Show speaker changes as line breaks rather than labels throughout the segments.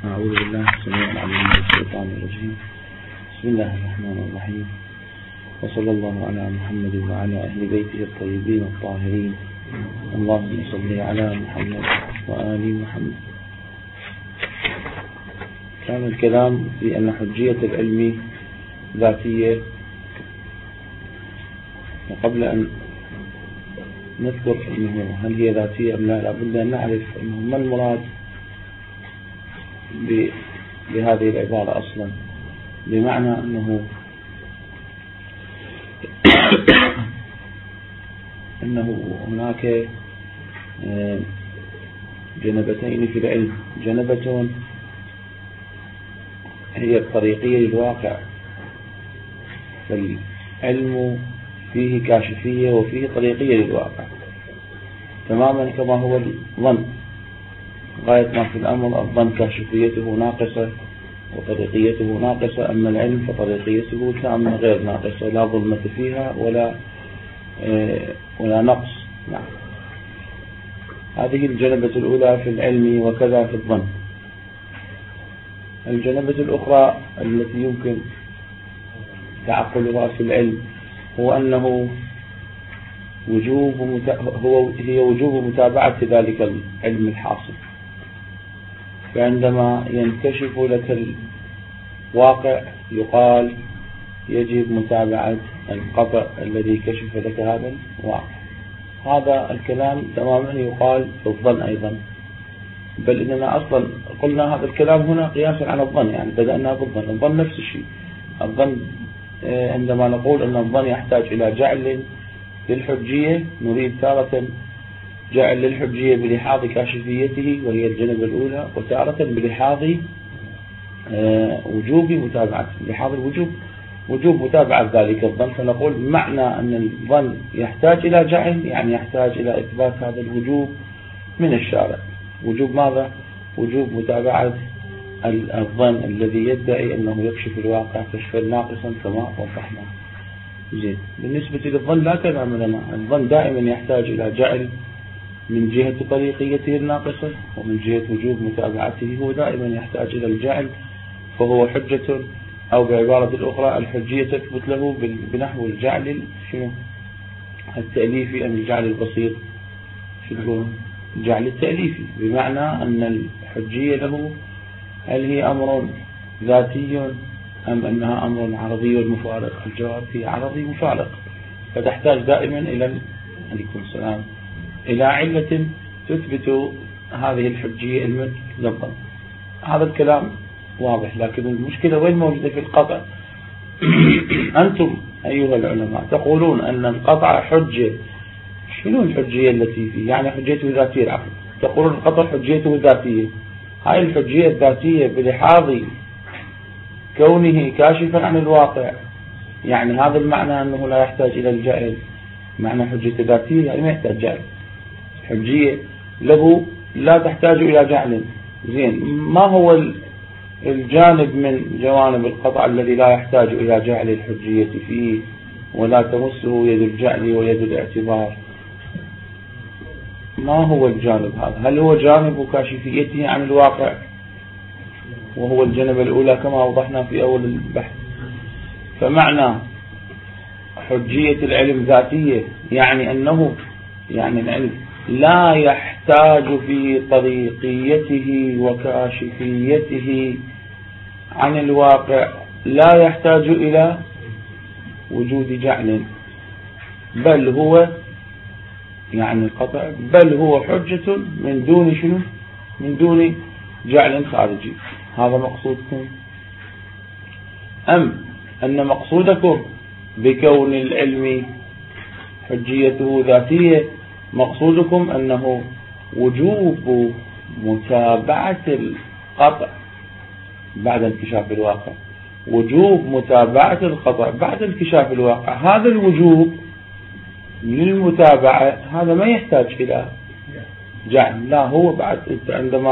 أعوذ بالله السميع العليم من الشيطان الرجيم. بسم الله الرحمن الرحيم، وصلى الله على محمد وعلى أهل بيته الطيبين الطاهرين. اللهم صل على محمد وآل محمد. كان الكلام في أن حجية العلم ذاتية، وقبل أن نذكر أنه هل هي ذاتية أم لا، لابد أن نعرف أنه ما المراد بهذه العبارة أصلا، بمعنى أنه هناك جنبتين في العلم، جنبة هي الطريقية للواقع، فالعلم فيه كاشفية وفيه طريقية للواقع، تماما كما هو الظن. غاية ما في الأمر الظن كاشفيته ناقصة وطريقيته ناقصة، أما العلم فطريقيته تامة غير ناقصة، لا ظلمة فيها ولا نقص. نعم، هذه الجنبة الأولى في العلم، وكذا في الظن. الجنبة الأخرى التي يمكن تعقلها في العلم هو أنه هي وجوب متابعة ذلك العلم الحاصل. فعندما ينكشف لك الواقع يقال يجب متابعة القطع الذي كشف لك هذا الواقع. هذا الكلام تماما يقال في الظن أيضا، بل إننا أصلا قلنا هذا الكلام هنا قياسا على الظن، يعني بدأنا بالظن. الظن نفس الشيء. الظن عندما نقول أن الظن يحتاج إلى جعل للحجية، نريد تارة جعل للحجية بلحاظ كاشفيته وهي الجنبة الأولى، وتارة بلحاظ وجوب متابعة، بلحاظ وجوب متابعة ذلك الظن. فنقول معنى أن الظن يحتاج إلى جعل، يعني يحتاج إلى إثبات هذا الوجوب من الشارع. وجوب ماذا؟ وجوب متابعة الظن الذي يدعي أنه يكشف الواقع كشفا ناقصا كما وضحنا. زين، بالنسبة للظن لا كلام لنا. الظن دائما يحتاج إلى جعل من جهة طريقيته الناقصة، ومن جهة وجوب متابعته هو دائما يحتاج إلى الجعل، فهو حجة، أو بعبارة الأخرى الحجية تثبت له بنحو الجعل التأليفي أم الجعل البسيط، الجعل التأليفي، بمعنى أن الحجية له هل هي أمر ذاتي أم أنها أمر عرضي مفارق؟ الجواب هي عرضي مفارق، فتحتاج دائما عليكم السلام إلى علة تثبت هذه الحجية المطلقة. هذا الكلام واضح، لكن المشكلة وين موجودة؟ في القطع. أنتم أيها العلماء تقولون أن القطع حجة. شنو الحجية التي فيه؟ يعني حجيته ذاتية العقل. تقولون القطع حجيته ذاتية. هاي الحجية الذاتية بلحاظ كونه كاشفا عن الواقع، يعني هذا المعنى أنه لا يحتاج إلى الجعل. معنى حجية ذاتية يعني ما يحتاج جعل. حجية له لا تحتاج إلى جعل. زين، ما هو الجانب من جوانب القطع الذي لا يحتاج إلى جعل الحجية فيه ولا تمسه يد الجعل ويد الاعتبار؟ ما هو الجانب هذا؟ هل هو جانب كاشفيته عن الواقع، وهو الجنبة الأولى كما وضحنا في أول البحث؟ فمعنى حجية العلم ذاتية يعني أنه العلم لا يحتاج في طريقيته وكاشفيته عن الواقع، لا يحتاج إلى وجود جعل، بل هو القطع بل هو حجة من دون شنو؟ من دون جعل خارجي. هذا مقصودكم؟ أم أن مقصودكم بكون العلم حجيته ذاتية مقصودكم أنه وجوب متابعة القطع بعد انكشاف الواقع؟ وجوب متابعة القطع بعد انكشاف الواقع، هذا الوجوب للمتابعة هذا ما يحتاج إلى جعل. لا، هو بعد أنت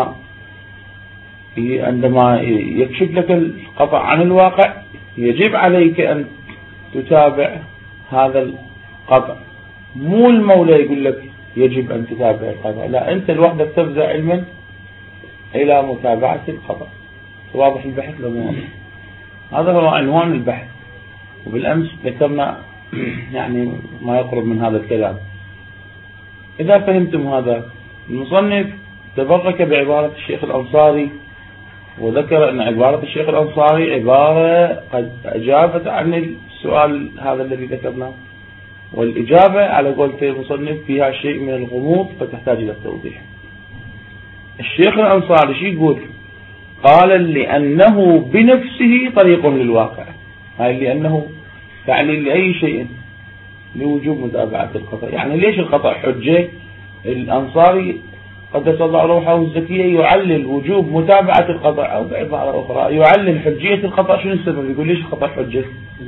عندما يكشف لك القطع عن الواقع يجب عليك أن تتابع هذا القطع. مو المولى يقول لك يجب أن تتابع القطع، لا، أنت لوحدك تفزع علما إلى متابعة القطع. واضح البحث لو مو واضح؟ هذا هو عنوان البحث، وبالأمس ذكرنا يعني ما يقرب من هذا الكلام. إذا فهمتم هذا، المصنف تبرك بعبارة الشيخ الأنصاري، وذكر أن عبارة الشيخ الأنصاري عبارة قد أجابت عن السؤال هذا الذي ذكرناه، والإجابة على قول المصنف فيها شيء من الغموض فتحتاج إلى التوضيح. الشيخ الأنصاري شو يقول؟ قال لأنه بنفسه طريق للواقع. هاي لأنه تعليل لأي شيء لوجوب متابعة القطع. يعني ليش القطع حجة؟ الأنصاري قدس الله روحه الزكية يعلل وجوب متابعة القطع، أو بعبارة أخرى يعلل حجية القطع. شنو السبب؟ يقول ليش القطع حجة؟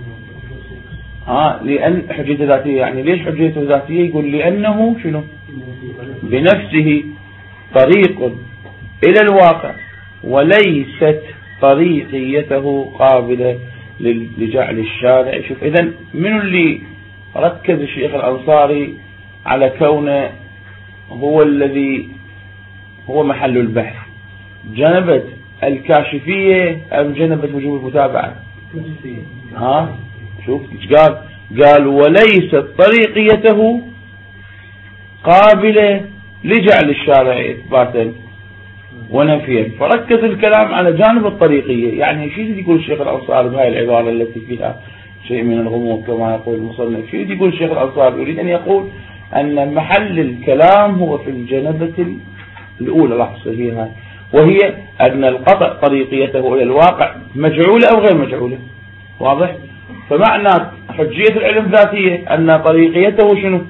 لأن حجيته ذاتية. يعني ليش حجيته ذاتية؟ يقول لأنه شنو؟ بنفسه طريق إلى الواقع، وليست طريقيته قابلة لجعل الشارع. شوف إذن من اللي ركز الشيخ الأنصاري على كونه هو الذي هو محل البحث؟ جنبت الكاشفية أم جنبت وجوب المتابعة؟ شوف قال وليست طريقيته قابلة لجعل الشارع إثباتا ونفيا، فركز الكلام على جانب الطريقية. يعني شو يقول الشيخ الأنصاري بهاي العبارة التي فيها شيء من الغموض كما يقول المصنف؟ شو يقول الشيخ الأنصاري؟ يريد أن يقول أن محل الكلام هو في الجنبة الأولى، لحظة فيها، وهي أن القطع طريقيته إلى الواقع مجعولة أو غير مجعولة. واضح؟ فمعنى حجية العلم ذاتية أن طريقيته شنو؟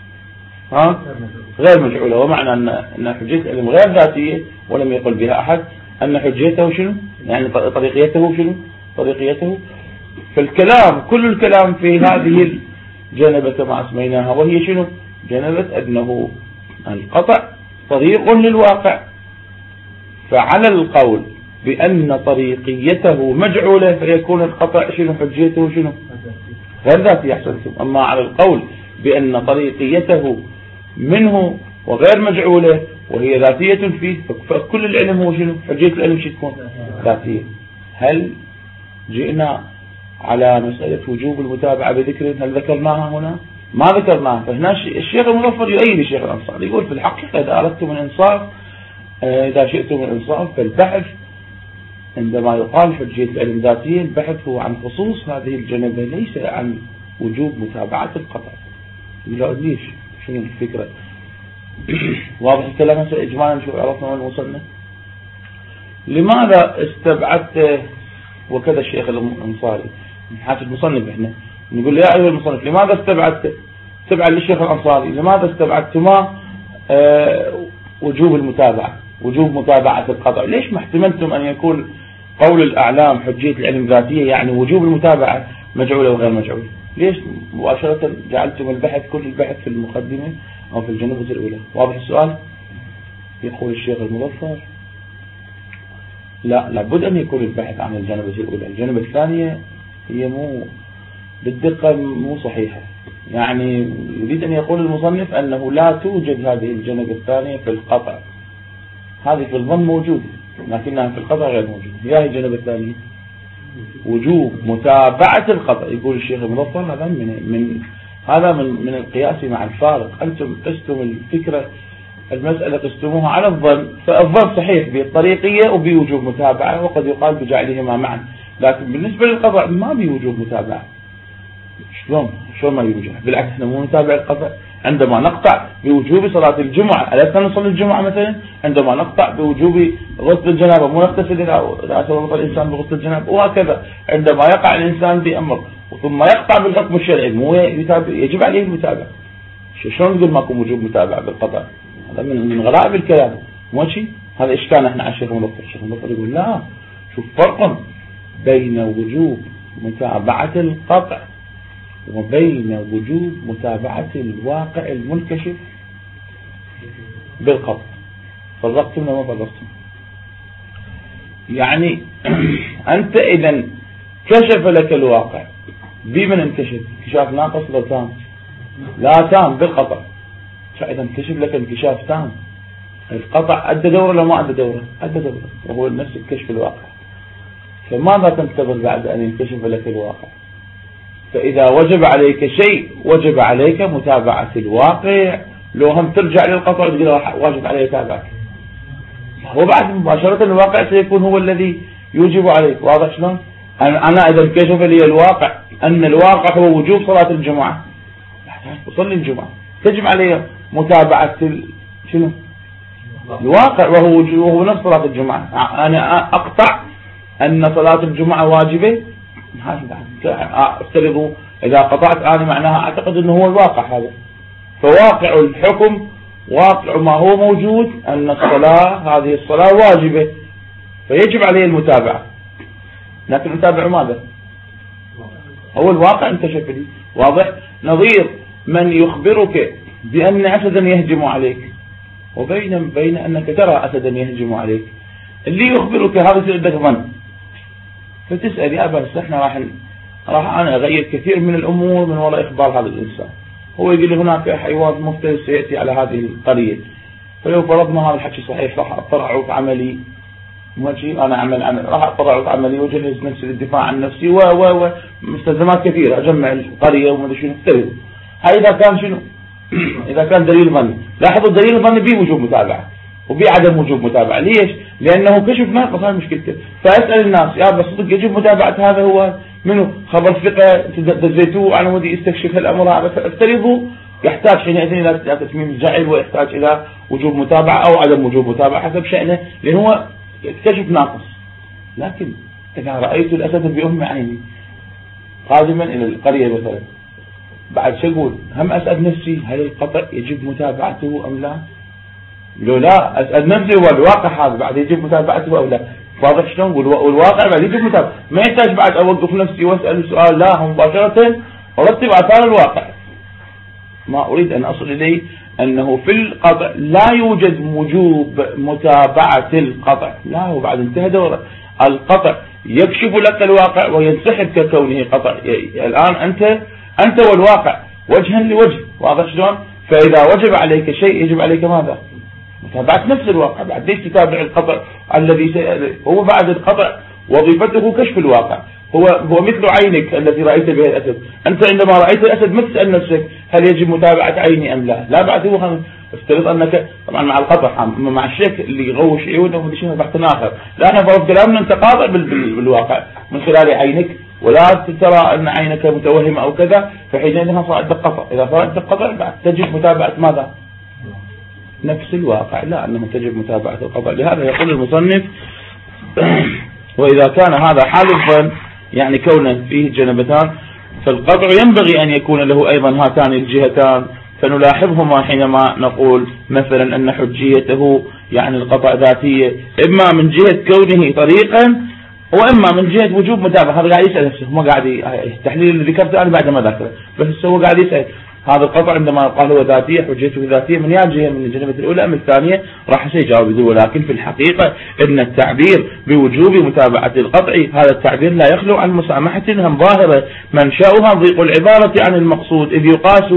غير مجعولة. ومعنى أن حجية العلم غير ذاتية ولم يقل بها أحد أن حجيته شنو؟ يعني طريقيته شنو؟ طريقيته. فالكلام كل الكلام في هذه الجنبة كما أسميناها، وهي شنو؟ جنبة أنه القطع طريق للواقع. فعلى القول بأن طريقيته مجعولة فيكون القطع شنو؟ حجيته شنو؟ غير ذاتي. أحسنتم. أما على القول بأن طريقيته منه وغير مجعولة وهي ذاتية فيه، فكل العلم هو شنو؟ حجية العلم شو تكون؟ ذاتية. هل جئنا على مسألة وجوب المتابعة بذكر؟ هل ذكرناها هنا؟ ما ذكرناها. فهنا الشيخ المظفر يؤيد الشيخ الأنصاري، يقول في الحقيقة إذا أردتم الإنصاف، إذا شئتم الإنصاف فالبحث عندما يقال حجية العلم ذاتية، البحث هو عن خصوص هذه الجنبة، ليس عن وجوب متابعة القطع. لا ليش؟ شنو الفكرة؟ واضح الكلام هسه إجمالا شو عرفنا وين وصلنا؟ لماذا استبعدت؟ وكذا الشيخ الأنصاري حاجة المصنف احنا نقول يا أيها المصنف لماذا استبعدت؟ استبعد للشيخ الأنصاري لماذا استبعدتما وجوب المتابعة، وجوب متابعة القطع؟ ليش ما احتملتم أن يكون قول الأعلام حجية العلم ذاتية يعني وجوب المتابعة مجعولة وغير مجعولة؟ ليش مباشرة جعلتم البحث كل البحث في المقدمة أو في الجنبة الأولى؟ واضح السؤال؟ يقول الشيخ المظفر لا، لابد أن يكون البحث عن الجنبة الأولى. الجنبة الثانية هي مو بالدقة مو صحيحة. يعني يريد أن يقول المصنف أنه لا توجد هذه الجنبة الثانية في القطع. هذه في الظن موجودة لكنها في القطع غير موجودة. هي الجنبة الثانية وجوب متابعة القطع. يقول الشيخ المظفر هذا من القياس مع الفارق. أنتم قستم الفكرة المسألة قستموها على الظن، فالظن صحيح بالطريقية وبوجوب متابعة، وقد يقال بجعلهما معا، لكن بالنسبة للقطع ما بوجوب متابعة. شلون ما يوجد؟ بالعكس احنا مو نتابع القطع عندما نقطع بوجوب صلاة الجمعة. ألسنا نصلي الجمعة مثلا؟ عندما نقطع بوجوب غسل الجنابة مو نغتسل إذا توضأ الإنسان بغسل الجنابة، وهكذا عندما يقع الإنسان بأمر ثم يقطع بالحكم الشرعي مو يجب عليه المتابعة. شلون نقول ماكو وجوب متابعة بالقطع؟ هذا من غرائب الكلام مو شيء. هذا إشكال احنا على الشيخ المظفر. الشيخ المظفر يقول لا، شوف فرق بين وجوب متابعة القطع وبين وجوب متابعة الواقع المنكشف بالقطع. فرقتم وما فرقتم؟ يعني أنت إذا كشف لك الواقع بمن انكشف؟ انكشاف ناقص لو تام؟ لا تام بالقطع. فإذا انكشف لك انكشاف تام. القطع أدى دورة لو ما أدى دورة؟ أدى دورة، وهو نفس الكشف الواقع. فماذا تنتظر بعد أن ينكشف لك الواقع؟ فإذا وجب عليك شيء وجب عليك متابعة الواقع. لو هم ترجع للقطع وتقول واجب عليه تابعك، هو بعد مباشرة الواقع سيكون هو الذي يوجب عليك. واضح شلون؟ أنا إذا انكشف لي الواقع أن الواقع هو وجوب صلاة الجمعة، أصلي الجمعة، تجب علي متابعة شنو؟ الواقع وهو نفس صلاة الجمعة. أنا أقطع أن صلاة الجمعة واجبة، افترضوا إذا قطعت أنا معناها أعتقد أنه هو الواقع هذا. فواقع الحكم واقع ما هو موجود أن الصلاة هذه الصلاة واجبة، فيجب عليه المتابعة. لكن نتابع ماذا؟ هو الواقع انكشف لي. واضح؟ نظير من يخبرك بأن أسدا يهجم عليك وبين أنك ترى أسدا يهجم عليك. اللي يخبرك هذا يصير عندك ظن، فتسأل يا بس احنا راح أنا أغير كثير من الأمور من وراء إخبار هذا الإنسان. هو يقول لي هناك حيوان مفترس سيأتي على هذه القرية، فلو فرضنا هذا الحكي صحيح راح أطلع في عملي، أنا أعمل راح أطلع في عملي وجهز نفسي للدفاع عن نفسي ومستلزمات كثيرة، أجمع القرية وما أدري شنو افترض. هاي إذا كان شنو؟ إذا كان دليل ظني. لاحظوا الدليل الظني به وجوب متابعة وبعدم وجوب متابعة. ليش؟ لأنه كشف ناقص، هاي مشكلته. فأسأل الناس يا بس صدق يجب متابعة هذا هو منه خبر ثقة دزيتوه أنا ودي استكشف هالأمر هذا، افترضوا يحتاج حينئذ إلى تتميم الجعل ويحتاج إلى وجوب متابعة أو عدم وجوب متابعة حسب شأنه، لأن هو اكتشف ناقص. لكن إذا رأيت الأسد بأم عيني قادما إلى القرية مثلا، بعد شو أقول؟ هم أسأل نفسي هل القطع يجب متابعته أم لا؟ لو لا أسأل نفسي هو الواقع هذا بعد يجب متابعته أو لا. واضح شلون؟ والواقع بعد يجب متابعته، ما يحتاج بعد أوقف نفسي وأسأل السؤال، لا مباشرة أرتب آثار الواقع. ما أريد أن أصل إليه أنه في القطع لا يوجد وجوب متابعة القطع، لا، هو بعد انتهى دوره. القطع يكشف لك الواقع وينسحب ككونه قطع. الآن أنت والواقع وجها لوجه. واضح شلون؟ فإذا وجب عليك شيء يجب عليك ماذا؟ متابعة نفس الواقع. بعد ليش تتابع القطع الذي هو بعد القطع وظيفته كشف الواقع. هو مثل عينك التي رأيت بها الأسد. أنت عندما رأيت الأسد ما تسأل نفسك هل يجب متابعة عيني أم لا. لا، بعد هو افترض أنك طبعا مع القطع مع الشك اللي يغوش عيونه ومدري شنو بحث آخر. لا، أنا فرض كلامنا أنت قاطع بالواقع من خلال عينك، ولا ترى أن عينك متوهمة أو كذا، فحينئذ صار عندك قطع. إذا صار عندك قطع بعد تجب متابعة ماذا؟ نفس الواقع، لا أنه تجب متابعة القطع. لهذا يقول المصنف وإذا كان هذا حال الظن يعني كونه فيه جنبتان، فالقطع ينبغي أن يكون له أيضا هاتان الجهتان، فنلاحظهما حينما نقول مثلا أن حجيته يعني القطع ذاتية، إما من جهة كونه طريقا وإما من جهة وجوب متابعة. هذا قاعد يسأل نفسه، ما قاعد التحليل اللي ذكرته أنا بعد ما ذكره، بس هو قاعد يسأل هذا القطع عندما قال هو ذاتية حجيته ذاتية من جهة من الجنبة الأولى أم الثانية، راح سيجاوب يقول ولكن في الحقيقة إن التعبير بوجوب متابعة القطع هذا التعبير لا يخلو عن مسامحة هم ظاهرة منشأها ضيق العبارة عن المقصود، إذ يقاس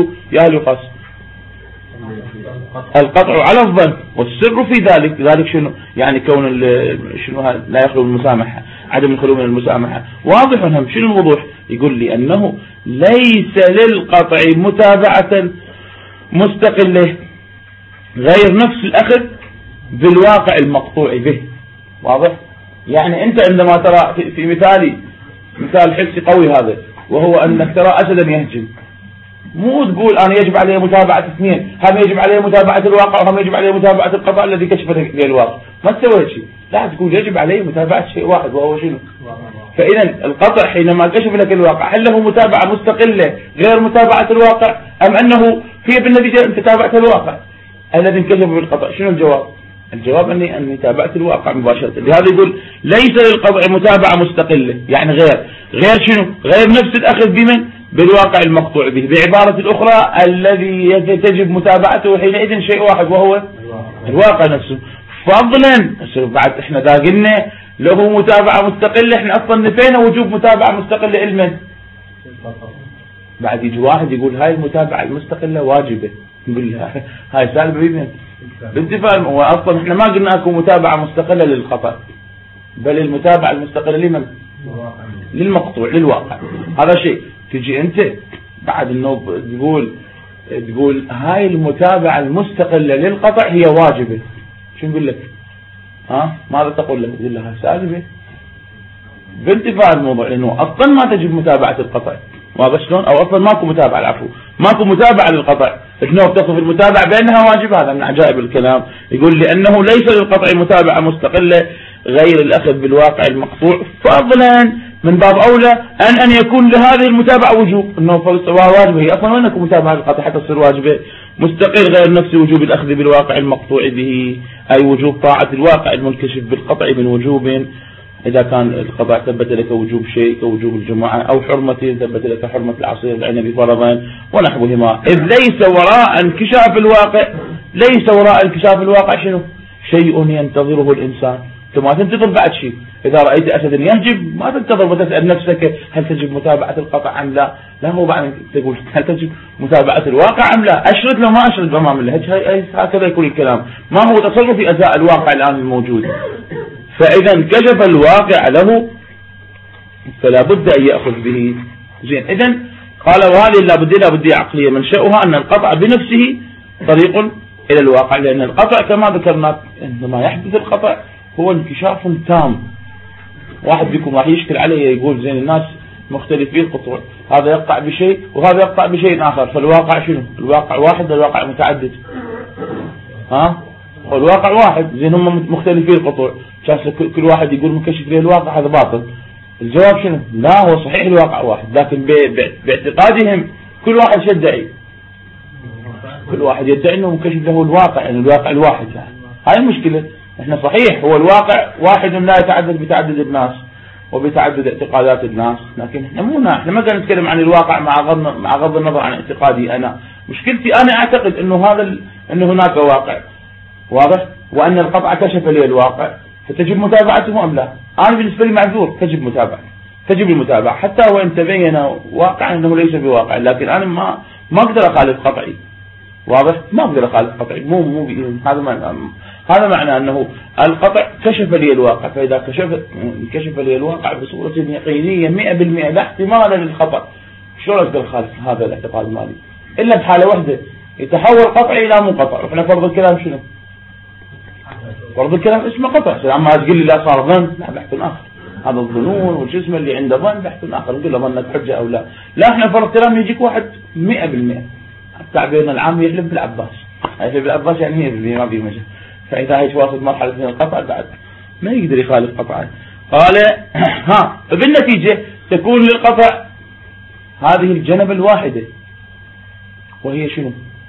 القطع على الظن، والسر في ذلك شنو؟ يعني كون شنو لا يخلو من المسامحة، عدم الخلو من المسامحة. واضح هم شنو الوضوح؟ يقول لي أنه ليس للقطع متابعة مستقلة غير نفس الأخذ بالواقع المقطوع به. واضح؟ يعني أنت عندما ترى في مثال حسي قوي هذا، وهو أنك ترى أسدا يهجم، مو تقول أنا يجب عليه متابعة اثنين، هم يجب عليه متابعة الواقع وهم يجب عليه متابعة القطع الذي كشف به الواقع. ما تسوي شيء، لا تقول يجب عليه متابعة شيء واحد وهو شنو؟ فإذا القطع حينما كشف لك الواقع هل له متابعة مستقلة غير متابعة الواقع، أم أنه في بالنتيجة أنت تابعت الواقع الذي انكشف بالقطع؟ شنو الجواب؟ الجواب أني تابعت الواقع مباشرة. لهذا يقول ليس للقطع متابعة مستقلة، يعني غير شنو؟ غير نفس الأخذ بمن؟ بالواقع المقطوع به. بعبارة الأخرى الذي تجب متابعته حينئذ شيء واحد وهو الواقع نفسه. فضلا بعد احنا دا قلنا له متابعة مستقلة، احنا اصلا نفينا وجوب متابعة مستقلة المن. بعد يجي واحد يقول هاي المتابعة المستقلة واجبة، نقول هاي سالبة بمن؟ بالاتفاق. واصلا احنا ما قلنا اكو متابعة مستقلة للخطأ، بل المتابعة المستقلة لمن؟ للمقطوع، للواقع. هذا شيء. تجي أنت بعد أنه تقول هاي المتابعة المستقلة للقطع هي واجبة، شو نقول لك؟ ماذا تقول له؟ تقول لها سالبة بانتفاع الموضوع، لأنه أصلا ما تجب متابعة القطع، واضح شلون؟ أو أصلا ماكو متابعة، العفو ماكو متابعة للقطع. شنو تصف المتابعة بأنها واجبة؟ هذا من عجائب الكلام. يقول لأنه ليس للقطع متابعة مستقلة غير الأخذ بالواقع المقطوع، فضلا من باب أولى أن يكون لهذه المتابعة وجوب، أنه واجبة هي أصلا وين يكون متابعة للقطع حتى تصير واجبة؟ مستقل غير نفس وجوب الأخذ بالواقع المقطوع به، أي وجوب طاعة الواقع المنكشف بالقطع من وجوب، إذا كان القطع ثبت لك وجوب شيء كوجوب الجمعة، أو حرمة ثبت لك حرمة العصير العنبي فرضا ونحوهما. إذ ليس وراء انكشاف الواقع، ليس وراء انكشاف الواقع شنو؟ شيء ينتظره الإنسان. ثم ما تنتظر بعد شيء. إذا رأيت أسدا يهجم ما تنتظر وتسأل نفسك هل تجب متابعة القطع أم لا؟ لا، هو بعد تقول هل تجب متابعة الواقع أم لا؟ أشرد لو ما أشرد أمام الله، هكذا يكون الكلام. ما هو تصرف في أزاء الواقع الآن الموجود. فإذا انكشف الواقع له فلا بد أن يأخذ به. زين، إذن قال وهذه لابد عقلية منشأها أن القطع بنفسه طريق إلى الواقع، لأن القطع كما ذكرنا عندما يحدث القطع هو انكشاف تام. واحد بكم راح يشكل عليه يقول زين الناس مختلفين القطوع، هذا يقطع بشيء وهذا يقطع بشيء آخر، فالواقع شنو؟ الواقع واحد ولا الواقع متعدد؟ والواقع واحد. زين هم مختلفين القطوع، كل واحد يقول مكشف له الواقع، هذا باطل. الجواب شنو؟ لا، هو صحيح الواقع واحد، لكن باعتقادهم كل واحد يدعي، كل واحد يدعي انه مكشف له الواقع، يعني الواقع الواحد. هاي المشكلة. احنا صحيح هو الواقع واحد لا يتعدد بتعدد الناس وبتعدد اعتقادات الناس، لكن احنا احنا ما قاعد نتكلم عن الواقع مع غض النظر عن اعتقادي انا. مشكلتي انا اعتقد انه انه هناك واقع واضح، وان القطع كشف لي الواقع، فتجب متابعته ام لا؟ انا بالنسبه لي معذور، تجب المتابعه حتى وان تبين واقعا انه ليس بواقع، لكن انا ما اقدر اخالف قطعي، واضح؟ ما اقدر اخالف قطعي، مو هذا معنى انه القطع كشف لي الواقع. فاذا كشف لي الواقع بصوره يقينيه 100% لا احتمال للخطا، شلون اقدر اخالف هذا الاعتقاد مالي؟ الا بحاله واحده، يتحول قطعي الى منقطع. واحنا فرض الكلام شنو؟ فرض الكلام اسمه قطع. اما تقول لي لا صار ظن، لا، بحث اخر. هذا الظنون والجسم اللي عنده ظن بحث اخر، نقول له ظنك حجه او لا. لا، احنا فرض كلام يجيك واحد 100%، تعبيرنا العام يحلف بالعباس، يحلف بالعباس يعني 100% ما في مجال. فاذا هي واصل مرحله من القطع بعد ما يقدر يخالف قطعه. قال فبالنتيجه تكون للقطع هذه الجنبه الواحده، وهي شنو؟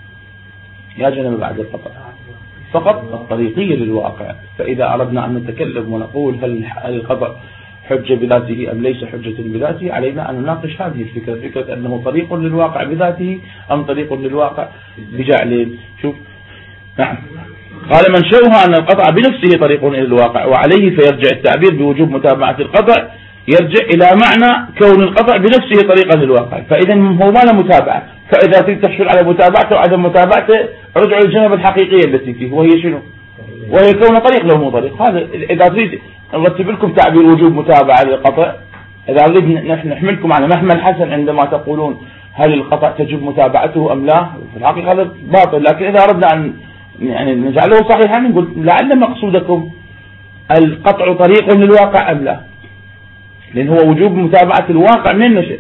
يا جنبه بعد القطع فقط الطريقية للواقع. فإذا أردنا أن نتكلم ونقول هل القطع حجة بذاته أم ليس حجة بذاته، علينا أن نناقش هذه الفكرة، فكرة أنه طريق للواقع بذاته أم طريق للواقع بجعلين. شوف، نعم، قال منشأها أن القطع بنفسه طريق إلى الواقع، وعليه فيرجع التعبير بوجوب متابعة القطع يرجع إلى معنى كون القطع بنفسه طريقا للواقع. فإذا هو ما له متابعة، فإذا تريد تحصل على متابعته وعدم متابعته رجعوا للجنبة الحقيقية التي فيه، وهي شنو؟ وهي كون طريق لو مو طريق. هذا إذا تريد نرتب لكم تعبير وجوب متابعة للقطع، إذا نريد نحملكم على محمل حسن عندما تقولون هل القطع تجب متابعته أم لا، في الحقيقة هذا باطل. لكن إذا أردنا أن يعني نجعله صحيحا نقول لعل مقصودكم القطع طريق للواقع أم لا، لأن هو وجوب متابعة الواقع من النشأ،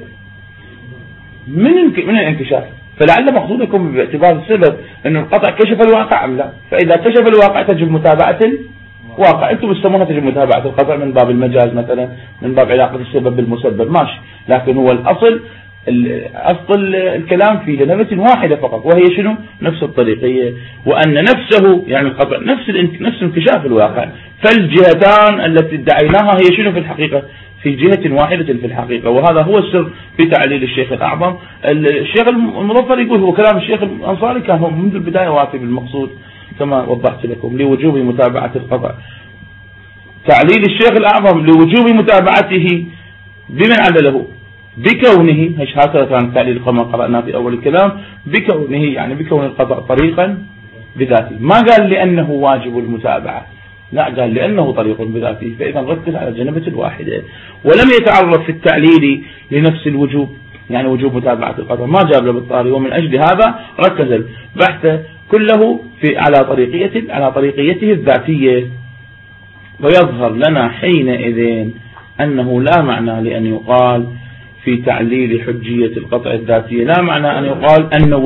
من الانكشاف. فلعل مقصودكم باعتبار السبب أن القطع كشف الواقع أم لا. فإذا كشف الواقع تجب متابعة الواقع. أنتم تسمونها تجب متابعة القطع من باب المجاز مثلا، من باب علاقة السبب بالمسبب، ماشي. لكن هو أصل الكلام في جنبة واحدة فقط، وهي شنو؟ نفس الطريقية، وأن نفسه يعني القطع نفس انكشاف الواقع. فالجهتان التي ادعيناها هي شنو في الحقيقة؟ في جهة واحدة في الحقيقة. وهذا هو السر في تعليل الشيخ الأعظم. الشيخ المظفر يقول هو كلام الشيخ الأنصاري كان هو منذ البداية وافي بالمقصود كما وضحت لكم لوجوب متابعة القطع. تعليل الشيخ الأعظم لوجوب متابعته بمن علله؟ بكونه، هكذا كان تعليل كما قرأنا في أول الكلام، بكونه يعني بكون القطع طريقا بذاته. ما قال لأنه واجب المتابعة، لا، قال لأنه طريق بذاته، فإذا ركز على الجنبة الواحدة ولم يتعرض في التعليل لنفس الوجوب، يعني وجوب متابعة القطع ما جاب له بالطاري، ومن أجل هذا ركز البحث كله على طريقيته الذاتية. ويظهر لنا حينئذ أنه لا معنى لأن يقال في تعليل حجية القطع الذاتية، لا معنى أن يقال أن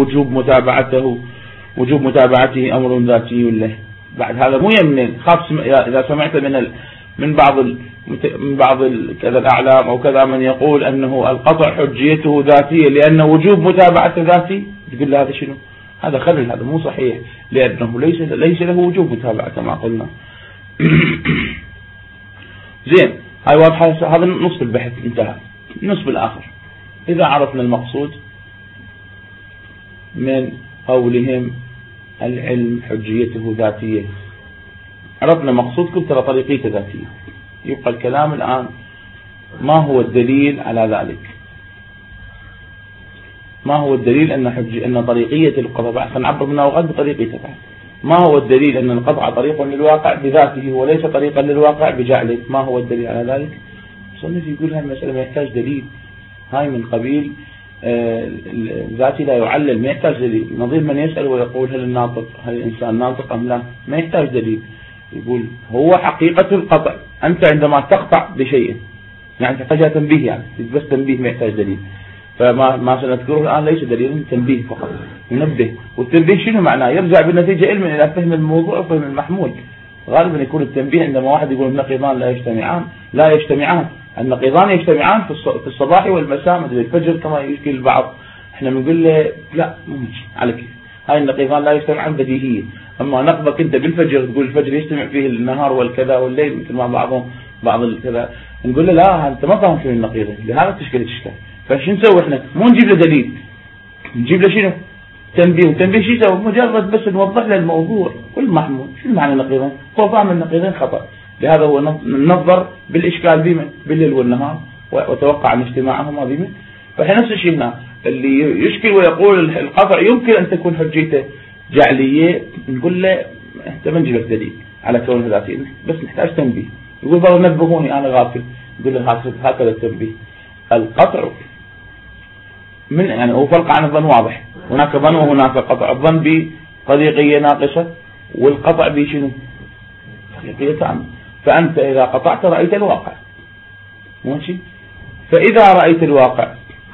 وجوب متابعته أمر ذاتي له. بعد هذا مو يمنع، خاف إذا سمعت من بعض كذا الأعلام أو كذا من يقول أنه القطع حجيته ذاتية لأن وجوب متابعته ذاتي، تقول له هذا شنو؟ هذا خلل، هذا مو صحيح، لأنه ليس له وجوب متابعة كما قلنا. زين، هاي واضحة. هذا نصف البحث انتهى. النصف الآخر، إذا عرفنا المقصود من قولهم العلم حجيته ذاتية، عرفنا مقصودكم ترى طريقيته ذاتية، يبقى الكلام الآن ما هو الدليل على ذلك؟ ما هو الدليل أن طريقية القطع، سنعبر منها وقت بطريقيته، ما هو الدليل أن القطع طريق للواقع بذاته وليس طريقا للواقع بجعله؟ ما هو الدليل على ذلك؟ صنف يقول هاي المسألة ما يحتاج دليل، هاي من قبيل ذاتي لا يعلل، ما يحتاج دليل. نظير من يسأل ويقول هل الإنسان ناطق أم لا، ما يحتاج دليل. يقول هو حقيقة القطع، أنت عندما تقطع بشيء يعني تحتاج تنبيه، يعني بس تنبيه ما يحتاج دليل. فما سنذكره الآن ليس دليل، تنبيه فقط، ينبه. والتنبيه شنو معناه؟ يرجع بالنتيجة علما إلى فهم الموضوع وفهم المحمول. غالبا يكون التنبيه عندما واحد يقول النقيضان لا يجتمعان. النقيضان يجتمعان في الصباح والمساء مثل الفجر كما يشكل البعض، احنا بنقول له لا مو على كيف، هاي النقيضان لا يجتمعان بديهية. اما نقضك انت بالفجر تقول الفجر يجتمع فيه النهار والكذا والليل مثل ما بعض الكذا، نقول له لا انت ما فاهم شنو النقيضة، لهذا تشكل الاشكال. فشو نسوي احنا؟ مو نجيب له دليل، نجيب له شنو؟ تنبيه شو يسوي؟ مجرد بس نوضح له الموضوع والمحمول. شو معنى النقيضين؟ هو فاهم النقيضين خطأ، لهذا هو ننظر بالإشكال بمن بالليل والنهار وتوقع أن اجتماعهما بمن. فإحنا نفس الشيء هنا، اللي يشكل ويقول القطع يمكن أن تكون حجيته جعلية، نقول له أنت ما نجيب لك دليل على كونه ذاتي، بس نحتاج تنبيه. يقول بعض نبهوني أنا غافل، نقول له هكذا التنبيه. القطع يعني هو فرق عن الظن واضح، هناك ظن وهناك قطع. الظن بطريقية ناقصة والقطع بشنو؟ طريقية تامة. فأنت إذا قطعت رأيت الواقع، ماشي؟ فإذا رأيت الواقع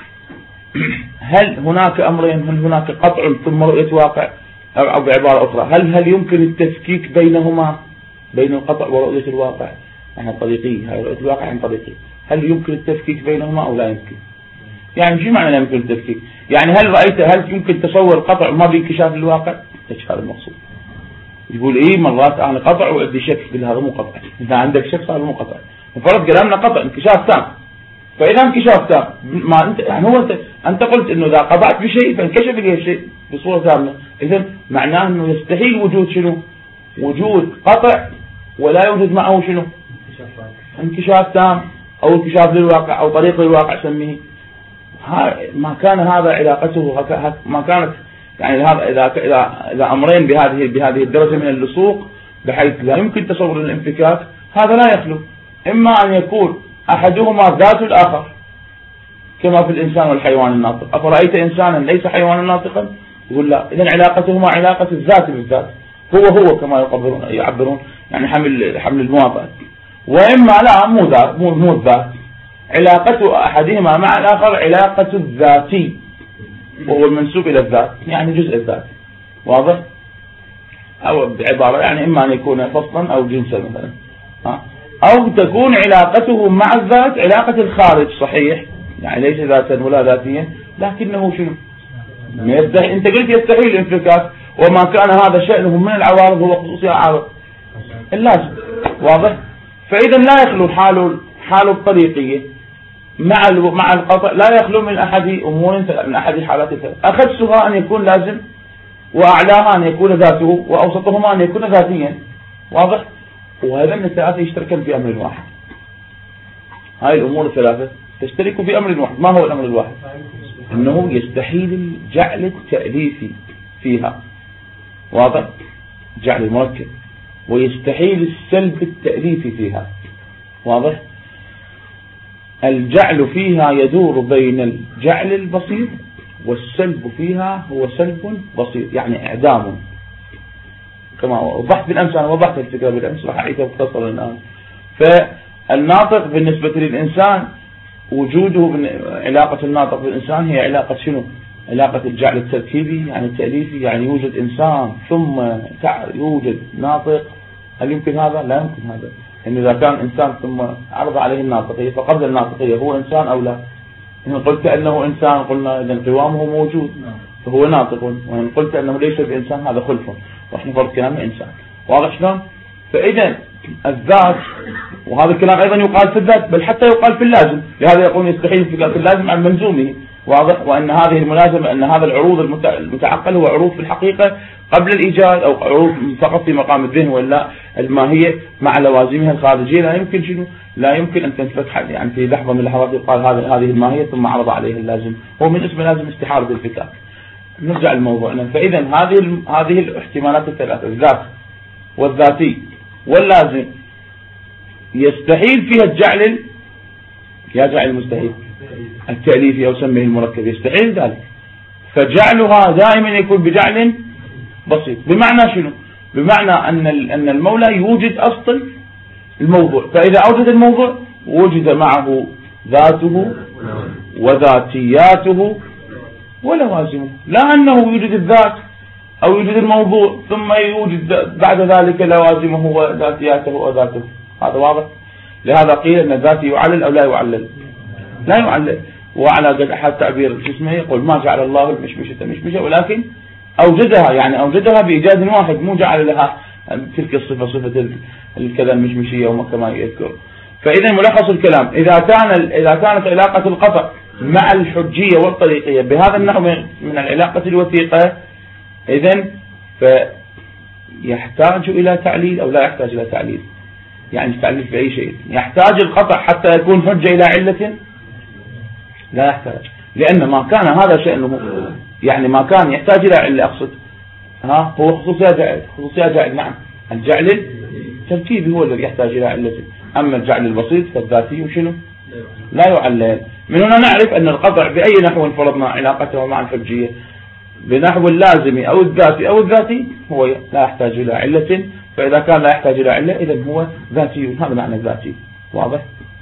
هل هناك أمرين؟ هل هناك قطع ثم رؤية واقع؟ أو بعبارة أخرى، هل يمكن التفكيك بينهما، بين القطع ورؤية الواقع؟ يعني طريقية، هاي رؤية الواقع عن طريقية، هل يمكن التفكيك بينهما أو لا يمكن؟ يعني شو معنى لا يمكن التفكيك؟ يعني هل يمكن تصور القطع ما بانكشاف للواقع؟ ايش هذا المقصود؟ يقول ايه مرات انا قطع وعندي شك، يقول هذا مو قطع، اذا عندك شك صار مو قطع. مفرض كلامنا قطع انكشاف تام، فاذا انكشاف تام ما انت يعني انت قلت انه اذا قطعت بشيء فانكشف لي الشيء بصوره تامه، اذا معناه انه يستحيل وجود شنو؟ وجود قطع ولا يوجد معه شنو؟ انكشاف تام او انكشاف للواقع او طريق للواقع سميه. ما كان هذا علاقته، ما كانت يعني هذا إذا أمرين بهذه الدرجة من اللصوق بحيث لا يمكن تصور الانفكاك، هذا لا يخلو. إما أن يكون أحدهما ذات الآخر كما في الإنسان والحيوان الناطق. أفرأيت إنسانا ليس حيوانا ناطقا؟ يقول لا، إذن علاقتهما علاقة الذات بالذات، هو كما يعبرون يعني حمل الموافقة. وإما لا، مو الذات، علاقة أحدهما مع الآخر علاقة الذاتي وهو المنسوب إلى الذات، يعني جزء الذات. واضح؟ أو بعبارة يعني إما أن يكون فصلا أو جنسا مثلا، أو تكون علاقته مع الذات علاقة الخارج، صحيح يعني ليس ذاتا ولا ذاتيا، لكنه شنو؟ أنت قلت يستحيل الانفكاك، وما كان هذا شأنه من العوارض هو خصوصي عارض اللازم. واضح؟ فإذا لا يخلو حال الطريقية مع القطع، لا يخلو من أحد أمور، من أحد حالات الثلاث. أخذتها أن يكون لازم، وأعلاها أن يكون ذاته، وأوسطهما أن يكون ذاتيا. واضح؟ وهذين الثلاثة يشتركن في أمر واحد. هاي الأمور الثلاثة تشترك في أمر واحد. ما هو الأمر الواحد؟ أنه يستحيل جعل التأليف فيها. واضح؟ جعل المركب ويستحيل السلب التأليفي فيها. واضح؟ الجعل فيها يدور بين الجعل البسيط، والسلب فيها هو سلب بسيط، يعني إعدام، كما وضحت بالأمس. أنا وضحت الفكرة بالأمس، راح أعيدها مختصرا الآن. فالناطق بالنسبة للإنسان وجوده، علاقة الناطق بالإنسان هي علاقة شنو؟ علاقة الجعل التركيبي، يعني التأليفي، يعني يوجد إنسان ثم يوجد ناطق. هل يمكن هذا؟ لا يمكن هذا. إن إذا كان إنسان ثم عرض عليه الناطقية، فقبل الناطقية هو إنسان أو لا؟ إن قلت أنه إنسان قلنا إذا قوامه موجود فهو ناطق، وإن قلت أنه ليس بإنسان هذا خلف، راح نفرض كلامه إنسان. واضح شلون؟ فإذا الذات، وهذا الكلام أيضا يقال في الذات، بل حتى يقال في اللازم، لهذا يقول يستحيل في اللازم عن منزومه. واضح؟ وأن هذه الملازمة، أن هذا العروض المتعقل هو عروض في الحقيقة قبل الإيجاد، أو عروض فقط في مقام الذهن، ولا الماهية مع لوازمها الخارجية لا يمكن شنو؟ لا يمكن أن تنفتح يعني في لحظة من اللحظات يقال هذه الماهية ثم عرض عليه اللازم. هو من اسم لازم استحارة الفكاك. نرجع لموضوعنا. فإذا هذه الاحتمالات الثلاثة، الذات والذاتي واللازم، يستحيل فيها الجعل، يا جعل المستحيل التأليفي أو سميه المركب، يستحيل ذلك. فجعلها دائما يكون بجعل بسيط. بمعنى شنو؟ بمعنى أن المولى يوجد أصل الموضوع، فإذا أوجد الموضوع وجد معه ذاته وذاتياته ولوازمه، لا أنه يوجد الذات أو يوجد الموضوع ثم يوجد بعد ذلك لوازمه وذاتياته وذاته. هذا واضح؟ لهذا قيل أن الذات يعلل أو لا يعلل؟ لا يعلل. وعلى قد أحد تعبير اسمه يقول ما جعل الله المشمشة مشمشة، ولكن أوجدها، يعني أوجدها بإيجاد واحد، مو جعل لها تلك الصفة، صفة الكذا المشمشية وما كما يذكر. فإذا ملخص الكلام، إذا كانت علاقة القطع مع الحجية والطريقية بهذا النحو من العلاقة الوثيقة، إذن فيحتاج إلى تعليل أو لا يحتاج إلى تعليل؟ يعني تعليل في أي شيء. يحتاج القطع حتى يكون حجة إلى علة؟ لا يحتاج، لأن ما كان هذا شأنه، يعني ما كان يحتاج إلى علة، أقصد هو خصوصية جعل. نعم، الجعل التركيبي هو الذي يحتاج إلى علة، أما الجعل البسيط فالذاتي وشنو؟ لا يعلل. من هنا نعرف أن القطع بأي نحو فرضنا علاقته مع الحجية، بنحو اللازم أو الذاتي أو الذاتي، هو لا يحتاج إلى علة. فإذا كان لا يحتاج إلى علة إذن هو ذاتي. هذا معنى الذاتي. واضح؟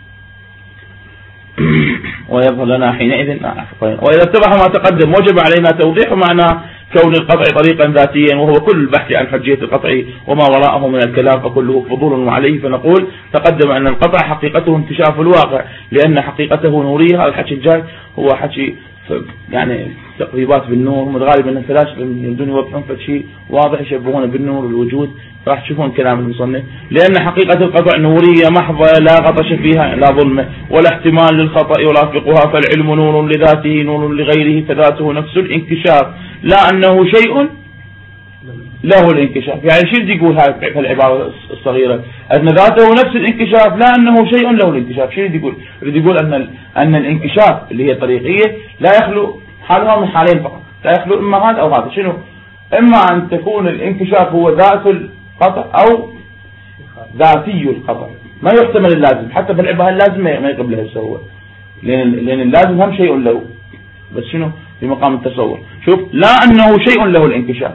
ويظهر لنا حينئذ وإذا اتضح ما تقدم وجب علينا توضيح معنى كون القطع طريقا ذاتيا، وهو كل البحث عن حجية القطع وما وراءه من الكلام فكله فضول وعليه. فنقول تقدم أن القطع حقيقته انكشاف الواقع، لأن حقيقته نورية. هذا الحكي الجاي هو حكي يعني تقريبات بالنور، هم غالبا الثلاث يريدون يوضحون فشيء واضح يشبهونه بالنور الوجود، راح تشوفون كلام المصنف. لأن حقيقة القطع نورية محضة لا غطش فيها لا ظلمة ولا احتمال للخطأ يرافقها، فالعلم نور لذاته نور لغيره، فذاته نفس الانكشاف لا أنه شيء له الانكشاف. يعني شو يقول هذه العبارة الصغيرة؟ أن ذاته نفس الانكشاف لا أنه شيء له الانكشاف. شو يقول؟ يقول أن الانكشاف اللي هي طريقية لا يخلو حالها من حالين فقط، لا يخلو إما هذا أو هذا. شنو؟ إما أن تكون الانكشاف هو ذات القطع أو ذاتي القطع. ما يحتمل اللازم، حتى في العبارة اللازم ما يقبلها السهوة، لأن اللازم هم شيء له، بس شنو؟ في مقام التصور. شوف، لا أنه شيء له الانكشاف،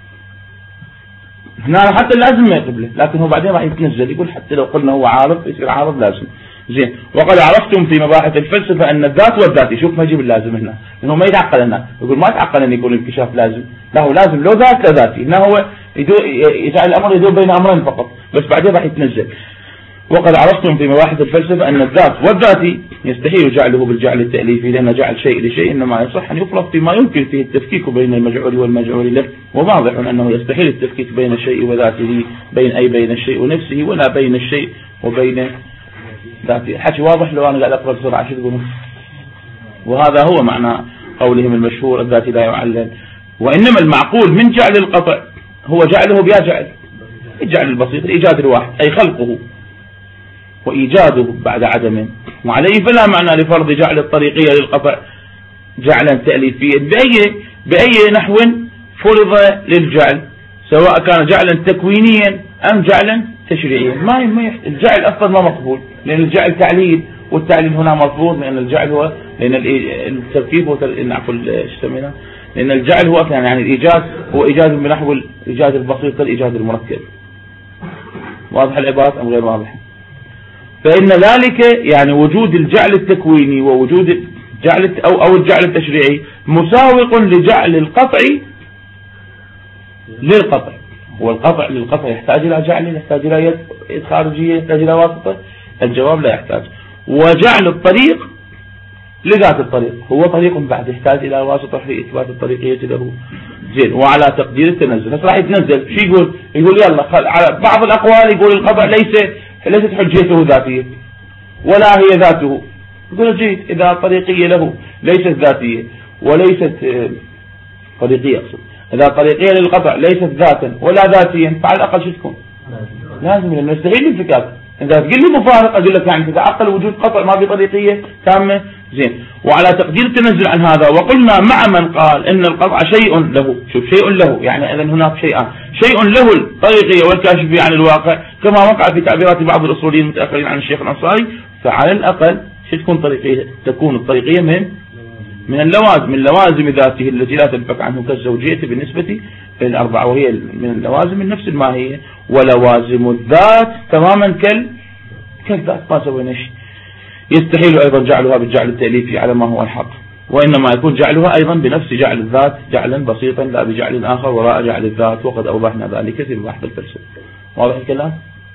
هنا حتى اللازم ما يقبله، لكن هو بعدين راح يتنزل يقول حتى لو قلنا هو عارض يصير عارض لازم. زين. وقد عرفتم في مباحث الفلسفة أن الذات والذاتي، شوف ما يجيب اللازم هنا، لأنه ما يتعقل هنا، يقول ما يتعقل أن يكون الانكشاف لازم، لا هو لازم لو ذات لا ذاتي. هنا هو يجعل الأمر يدور بين أمرين فقط، بس بعدين راح يتنزل. وقد عرفتم في مباحث الفلسفة أن الذات والذاتي يستحيل جعله بالجعل التأليفي، لأن جعل شيء لشيء إنما يصح أن يفرض فيما يمكن فيه التفكيك بين المجعول والمجعول له، وواضح أنه يستحيل التفكيك بين الشيء وذاته، بين الشيء ونفسه، ولا بين الشيء وبين ذاته. حكي واضح لو أنا قاعد أقرأ بسرعة شو تقولون؟ وهذا هو معنى قولهم المشهور الذاتي لا يعلل. وإنما المعقول من جعل القطع هو جعله بيا جعل، الجعل البسيط، الإيجاد الواحد، أي خلقه وإيجاده بعد عدمه، وعليه فلا معنى لفرض جعل الطريقية للقطع جعلا تأليفيا بأي نحو فرض للجعل، سواء كان جعلا تكوينيا أم جعلا تشريعيا. الجعل أصلا ما مقبول، لأن الجعل تعليل، والتعليل هنا مرفوض، لأن الجعل هو لأن التركيب هو لأن الجعل هو يعني الإيجاز هو إيجاز بنحو الإيجاز البسيط الإيجاز المركب. واضح العبارة أم غير واضح؟ فإن ذلك يعني وجود الجعل التكويني ووجود أو الجعل التشريعي مساوق لجعل القطع للقطع. هو القطع للقطع يحتاج إلى جعل، يحتاج إلى يد خارجية، يحتاج إلى واسطة. الجواب لا يحتاج. وجعل الطريق لذات الطريق هو طريق بعد يحتاج إلى واسطة في إثبات الطريقية له. زين. وعلى تقدير التنزل، هسه راح يتنزل شو يقول يلا على بعض الأقوال يقول القطع ليست حجيته ذاتية ولا هي ذاته. يقول جيد، إذا طريقية له ليست ذاتية وليست طريقية، أقصد إذا طريقية للقطع ليست ذاتا ولا ذاتيا، فعلى الأقل شو تكون لازم، لأنه يستحيل الانفكاك. إذا تقول لي مفارقة أقول لك يعني تتعقل وجود قطع ما في طريقية تامة. زين. وعلى تقدير التنزل عن هذا، وقلنا مع من قال إن القطع شيء له، شوف شيء له يعني إذن هناك شيئان، شيء له الطريقية والكاشفية عن الواقع كما وقع في تعبيرات بعض الأصوليين المتأخرين عن الشيخ الأنصاري، فعلى الأقل شو تكون طريقية؟ تكون الطريقية من اللوازم، من لوازم ذاته التي لا تنفك عنه كالزوجية بالنسبة للأربعة، وهي من اللوازم من نفس الماهية. ولوازم الذات تماما كالذات ما سوينا شيء. يستحيل أيضا جعلها بالجعل التأليفي على ما هو الحق، وإنما يكون جعلها أيضا بنفس جعل الذات جعلا بسيطا لا بجعل آخر وراء جعل الذات، وقد أوضحنا ذلك في بحث الفلسفة. واضح الكلام؟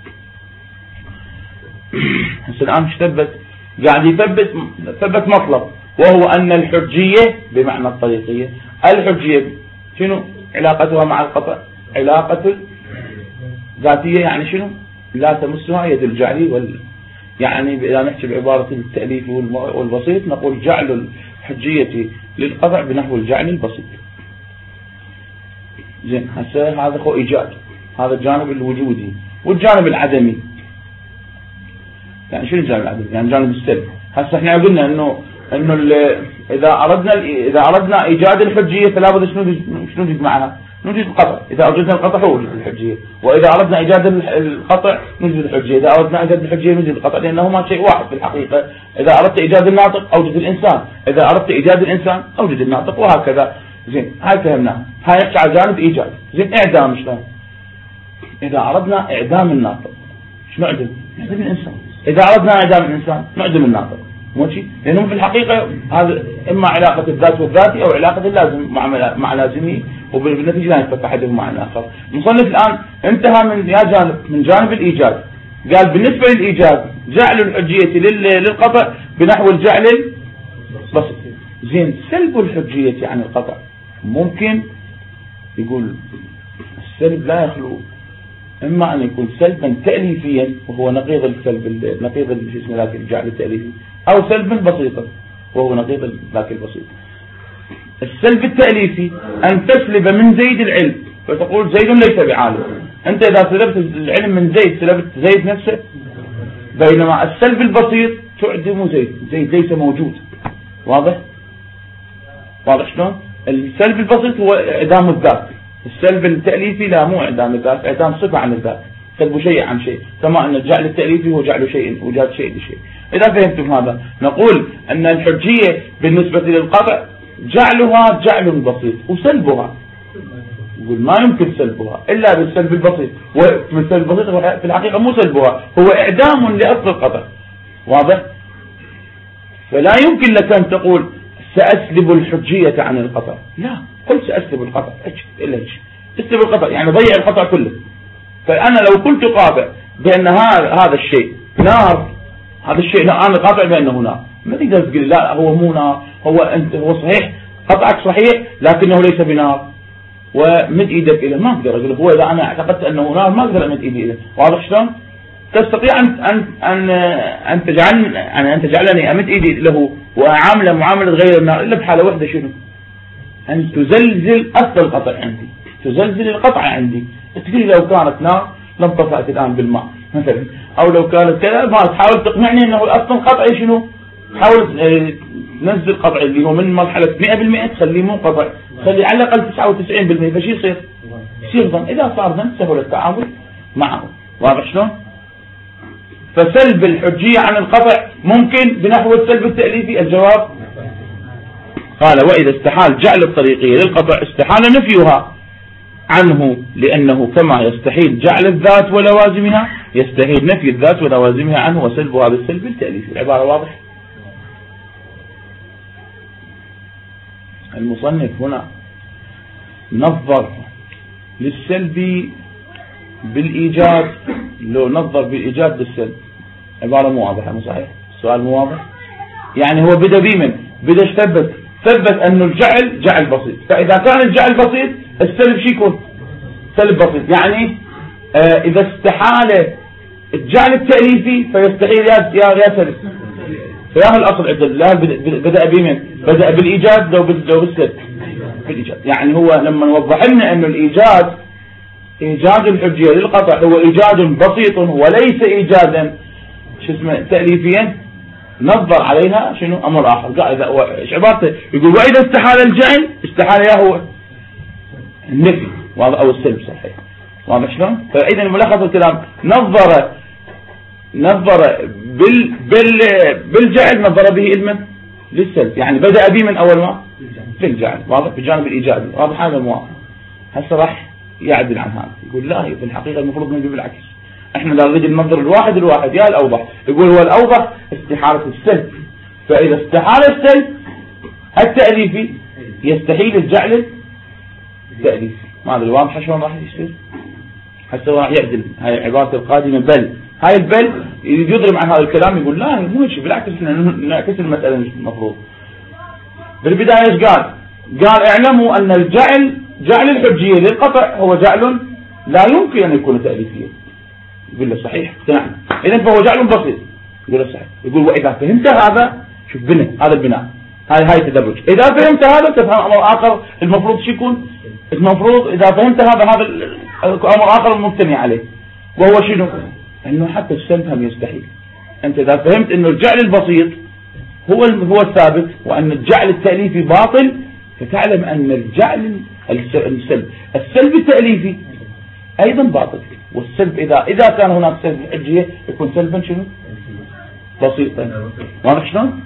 هسه الآن مش قاعد يثبت مطلب، وهو أن الحجية بمعنى الطريقية، الحجية شنو علاقتها مع القطع؟ علاقة ذاتية، يعني شنو؟ لا تمسها يد الجعلي يعني إذا نحكي بعبارة التأليف والبسيط نقول جعل الحجية للقطع بنحو الجعل البسيط. زين. هسه هذا هو إيجاد، هذا الجانب الوجودي. والجانب العدمي يعني شنو الجانب العدمي؟ يعني جانب السلب. هسه احنا قلنا انه اذا اردنا ايجاد الحجية فلا بد شنو نوجد معها؟ نوجد القطع. إذا أوجدنا القطع هو وجد الحجية، وإذا أردنا إيجاد القطع نوجد الحجية، إذا أردنا إيجاد الحجية نوجد القطع، لأنهما شيء واحد في الحقيقة. إذا أردت إيجاد الناطق أوجد الإنسان، إذا أردت إيجاد الإنسان أوجد الناطق، وهكذا. زين. هاي فهمناها. هاي يحكي على جانب إيجاد. زين. إعدام شلون؟ إذا أردنا إعدام الناطق شنو نعدم الإنسان. إذا أردنا إعدام الإنسان نعدم الناطق. ماشي. لأنهم في الحقيقة هذا إما علاقة الذات والذاتي أو علاقة اللازم مع لازمه، وبالنتيجة لا ينفك أحدهم مع الآخر. المصنف الآن انتهى من جانب الإيجاد، قال بالنسبة للإيجاد جعل الحجية للقطع بنحو الجعل البسيط. زين. سلب الحجية عن القطع ممكن، يقول السلب لا يخلو إما أن يكون سلبا تأليفيا وهو نقيض السلب نقيض ذاك الجعل التأليفي، أو سلبا بسيطا وهو نقيض ذاك البسيط. السلب التأليفي أن تسلب من زيد العلم فتقول زيد ليس بعالم. أنت إذا سلبت العلم من زيد سلبت زيد نفسه. بينما السلب البسيط تعدم زيد ليس موجود. واضح شلون؟ السلب البسيط هو إعدام الذات، السلب التأليفي لا، مو إعدام الذات، إعدام صفة عن الذات، سلب شيء عن شيء، كما أن الجعل التأليفي هو جعل شيء وجاد شيء لشيء. إذا فهمتم هذا نقول أن الحجية بالنسبة للقطع جعلها جعل بسيط، وسلبها يقول ما يمكن سلبها إلا بالسلب البسيط، والسلب البسيط في الحقيقة مو سلبها، هو إعدام لأصل القطع. واضح؟ فلا يمكن لك أن تقول سأسلب الحجية عن القطع، لا، قل سأسلب القطع، اسلب القطع يعني ضيع القطع كله. فأنا لو كنت قاطع بأن هذا الشيء نار، هذا الشيء أنا قاطع بأنه نار، ما تقدر تقول لا هو مو نار، هو صحيح قطعك صحيح لكنه ليس بنار ومد ايدك إليه، ما أقدر أقول هو إذا أنا اعتقدت أنه نار ما أقدر أمد إيدي إليه. واضح شلون؟ تستطيع أن تجعلني أمد إيدي له وأعامله معاملة غير النار إلا بحالة واحدة، شنو؟ أن تزلزل أصل القطع عندي، تزلزل القطع عندي، تقول لو كانت نار لم طفأت الآن بالماء مثلا، أو لو كانت كذا، ما تحاول تقنعني أنه أصلا قطعي شنو؟ حاول تنزل قطعي اللي هو من مرحلة 100% تخليه مو قطع، تخليه على الأقل 99%، فشي يصير ظن. إذا صار ظن سهل التعامل معه. واضح شلون؟ فسلب الحجية عن القطع ممكن بنحو السلب التأليفي. الجواب قال وإذا استحال جعل الطريقية للقطع استحال نفيها عنه، لأنه كما يستحيل جعل الذات ولوازمها يستحيل نفي الذات ولوازمها عنه وسلبها بالسلب التأليفي. العبارة واضح؟ المصنف هنا نظر للسلب بالإيجاد، لو نظر بالإيجاد بالسلب عبارة مو واضحة. مو صحيح؟ السؤال مو واضح. يعني هو بدأ بمن؟ بدأ ثبت أنه الجعل جعل بسيط، فإذا كان الجعل بسيط السلب شو يكون؟ سلب بسيط. يعني إذا استحال الجعل التأليفي فيستحيل يا سلب. فيا الأصل عندنا بدأ بمن؟ بدأ بالإيجاد لو بالسلب بالإيجاد. يعني هو لما نوضح لنا أنه الإيجاد إيجاد الحجية للقطع هو إيجاد بسيط وليس إيجادا تأليفيا، نظر عليها شنو؟ أمر آخر. قال إيش عبارته؟ يقول وإذا استحال الجعل استحال هو النفي أو السلب. صحيح؟ واضح شلون؟ فإذا ملخص الكلام نظر بالجعل نظر به علما للسلب. يعني بدأ به من أول ما بالجعل. واضح؟ بجانب الإيجاد. واضح؟ هذا مواضح. هسه راح يعدل عن هذا، يقول لا في الحقيقة المفروض نجيب العكس. احنا لا نريد ننظر الواحد يا الأوضح. يقول هو الأوضح استحالة السلب، فإذا استحال السلب التأليفي يستحيل الجعل التأليفي. ما أدري واضح شلون راح يصير؟ هسه راح يعدل هاي العبارة القادمة بل. هاي البل يضرب عن هذا الكلام، يقول لا مو شيء، بالعكس احنا نعكس المسألة. المفروض بالبداية ايش قال؟ اعلموا أن جعل الحجية للقطع هو جعل لا يمكن أن يكون تأليفيا. يقول له صحيح اقتنعنا، إذن فهو جعل بسيط. يقول له صحيح. يقول وإذا فهمت هذا، شوف بناء هذا البناء، هاي تدرج. إذا فهمت هذا تفهم أمر آخر المفروض شو يكون؟ المفروض إذا فهمت هذا أمر آخر ممتنع عليه، وهو شنو؟ أنه حتى السلب هم يستحيل. أنت إذا فهمت أنه الجعل البسيط هو الثابت وأن الجعل التأليفي باطل، فتعلم أن الجعل السلب التأليفي أيضا باطل. والسلب إذا كان هناك سلب حجية يكون سلبا شنو؟ بسيطا. واضح شلون؟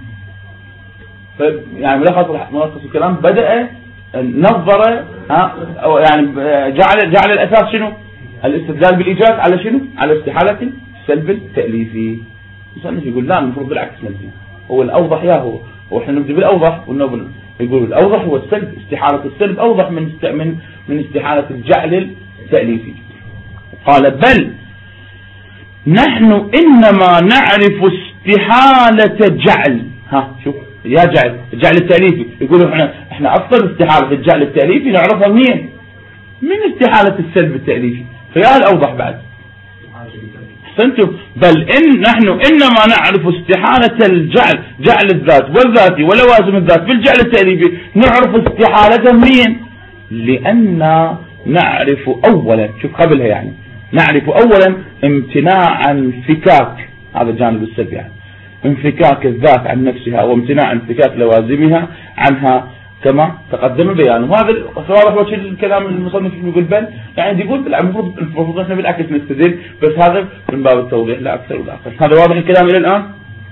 يعني ملخص الكلام بدأ نظر أو يعني جعل الأساس شنو؟ الاستدلال بالإيجاد على شنو؟ على استحالة السلب التأليفي. المصنف يقول لا المفروض بالعكس نبدأ. هو الأوضح هو احنا نبدأ بالأوضح يقول الأوضح هو السلب، استحالة السلب أوضح من استحالة الجعل التأليفي. قال بل نحن إنما نعرف استحالة جعل. شوف يا الجعل التأليفي. يقولوا احنا أصلا استحالة الجعل التأليفي نعرفها منين؟ من استحالة السلب التأليفي. فيا الأوضح بعد احسنتم. بل نحن إنما نعرف استحالة جعل الذات والذاتي ولوازم الذات بالجعل التأليفي. نعرف استحالته منين؟ لأن نعرف أولا، شوف قبلها يعني نعرف أولا امتناع انفكاك، هذا الجانب السلبي يعني انفكاك الذات عن نفسها وامتناع انفكاك لوازمها عنها كما تقدم بيانه. وهذا واضح وجه الكلام المصنف يقول بل يعني يقول المفروض احنا بالعكس نستدل، بس هذا من باب التوضيح لا أكثر ولا أقل. هذا واضح الكلام إلى الآن؟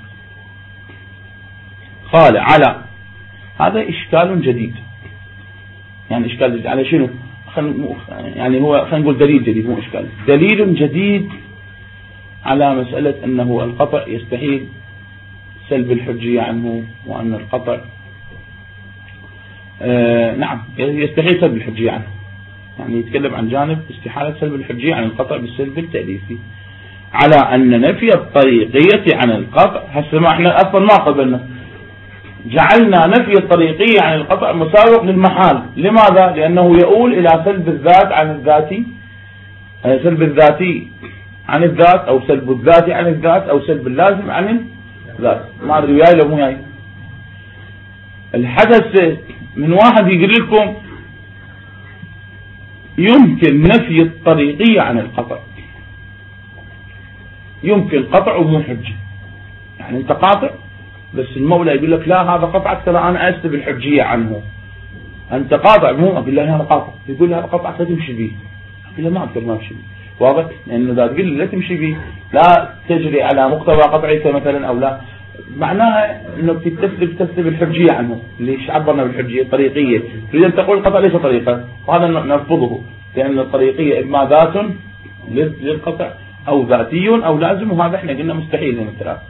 قال على هذا إشكال جديد. يعني إشكال جديد على شنو؟ يعني هو خلينا نقول دليل جديد مو إشكال. دليل جديد على مسألة أنه القطع يستحيل سلب الحجية عنه، وأن القطع نعم يستحيل سلب الحجية عنه. يعني يتكلم عن جانب استحالة سلب الحجية عن القطع بالسلب التأليفي، على أن نفي الطريقية عن القطع. هسه ما احنا أصلا ما قبلنا، جعلنا نفي الطريقية عن القطع مساوق للمحال. لماذا؟ لأنه يؤول إلى سلب الذات عن الذاتي، سلب الذاتي عن الذات، أو سلب الذاتي عن الذات، أو سلب اللازم عن الذات. ما أدري وياي لو مو وياي. الحدث من واحد يقول لكم يمكن نفي الطريقية عن القطع، يمكن قطع ومو حجة. يعني أنت قاطع بس المولى يقول لك لا هذا قطعك ترى أنا أسلب الحجية عنه. أنت قاطع مو أقول له أنا قاطع، يقول له هذا قطعك لا تمشي به، أقول له ما أقدر ما أمشي به. واضح؟ لأنه إذا تقول لا تمشي به لا تجري على مقتضى قطعك مثلا أو لا، معناها أنه تكتسب الحجية عنه. ليش عبرنا بالحجية؟ طريقية. تريد أن تقول القطع ليس طريقة، وهذا نرفضه، لأن الطريقية إما ذات للقطع أو ذاتي أو لازم، وهذا احنا قلنا مستحيل مثلا.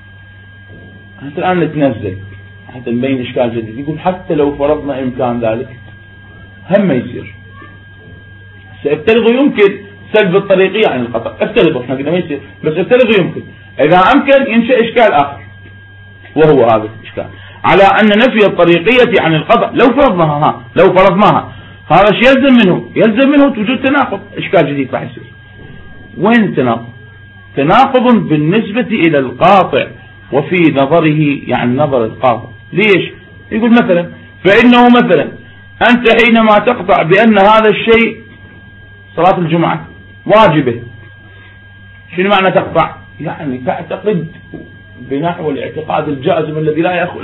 حتى الآن نتنزل حتى نبين إشكال جديد. يقول حتى لو فرضنا إمكان ذلك هم ما يصير. سأفترض يمكن سلب الطريقية عن القطع، افترض احنا قلنا ما يصير، بس افترض يمكن. إذا أمكن ينشأ إشكال آخر، وهو هذا الإشكال على أن نفي الطريقية عن القطع لو فرضناها هذا شيء يلزم منه وجود تناقض، إشكال جديد راح يصير. وين التناقض؟ تناقض بالنسبة إلى القاطع وفي نظره، يعني نظر القاطع. ليش؟ يقول مثلا فإنه مثلا أنت حينما تقطع بأن هذا الشيء صلاة الجمعة واجبة، شنو معنى تقطع؟ يعني تعتقد بنحو الاعتقاد الجازم الذي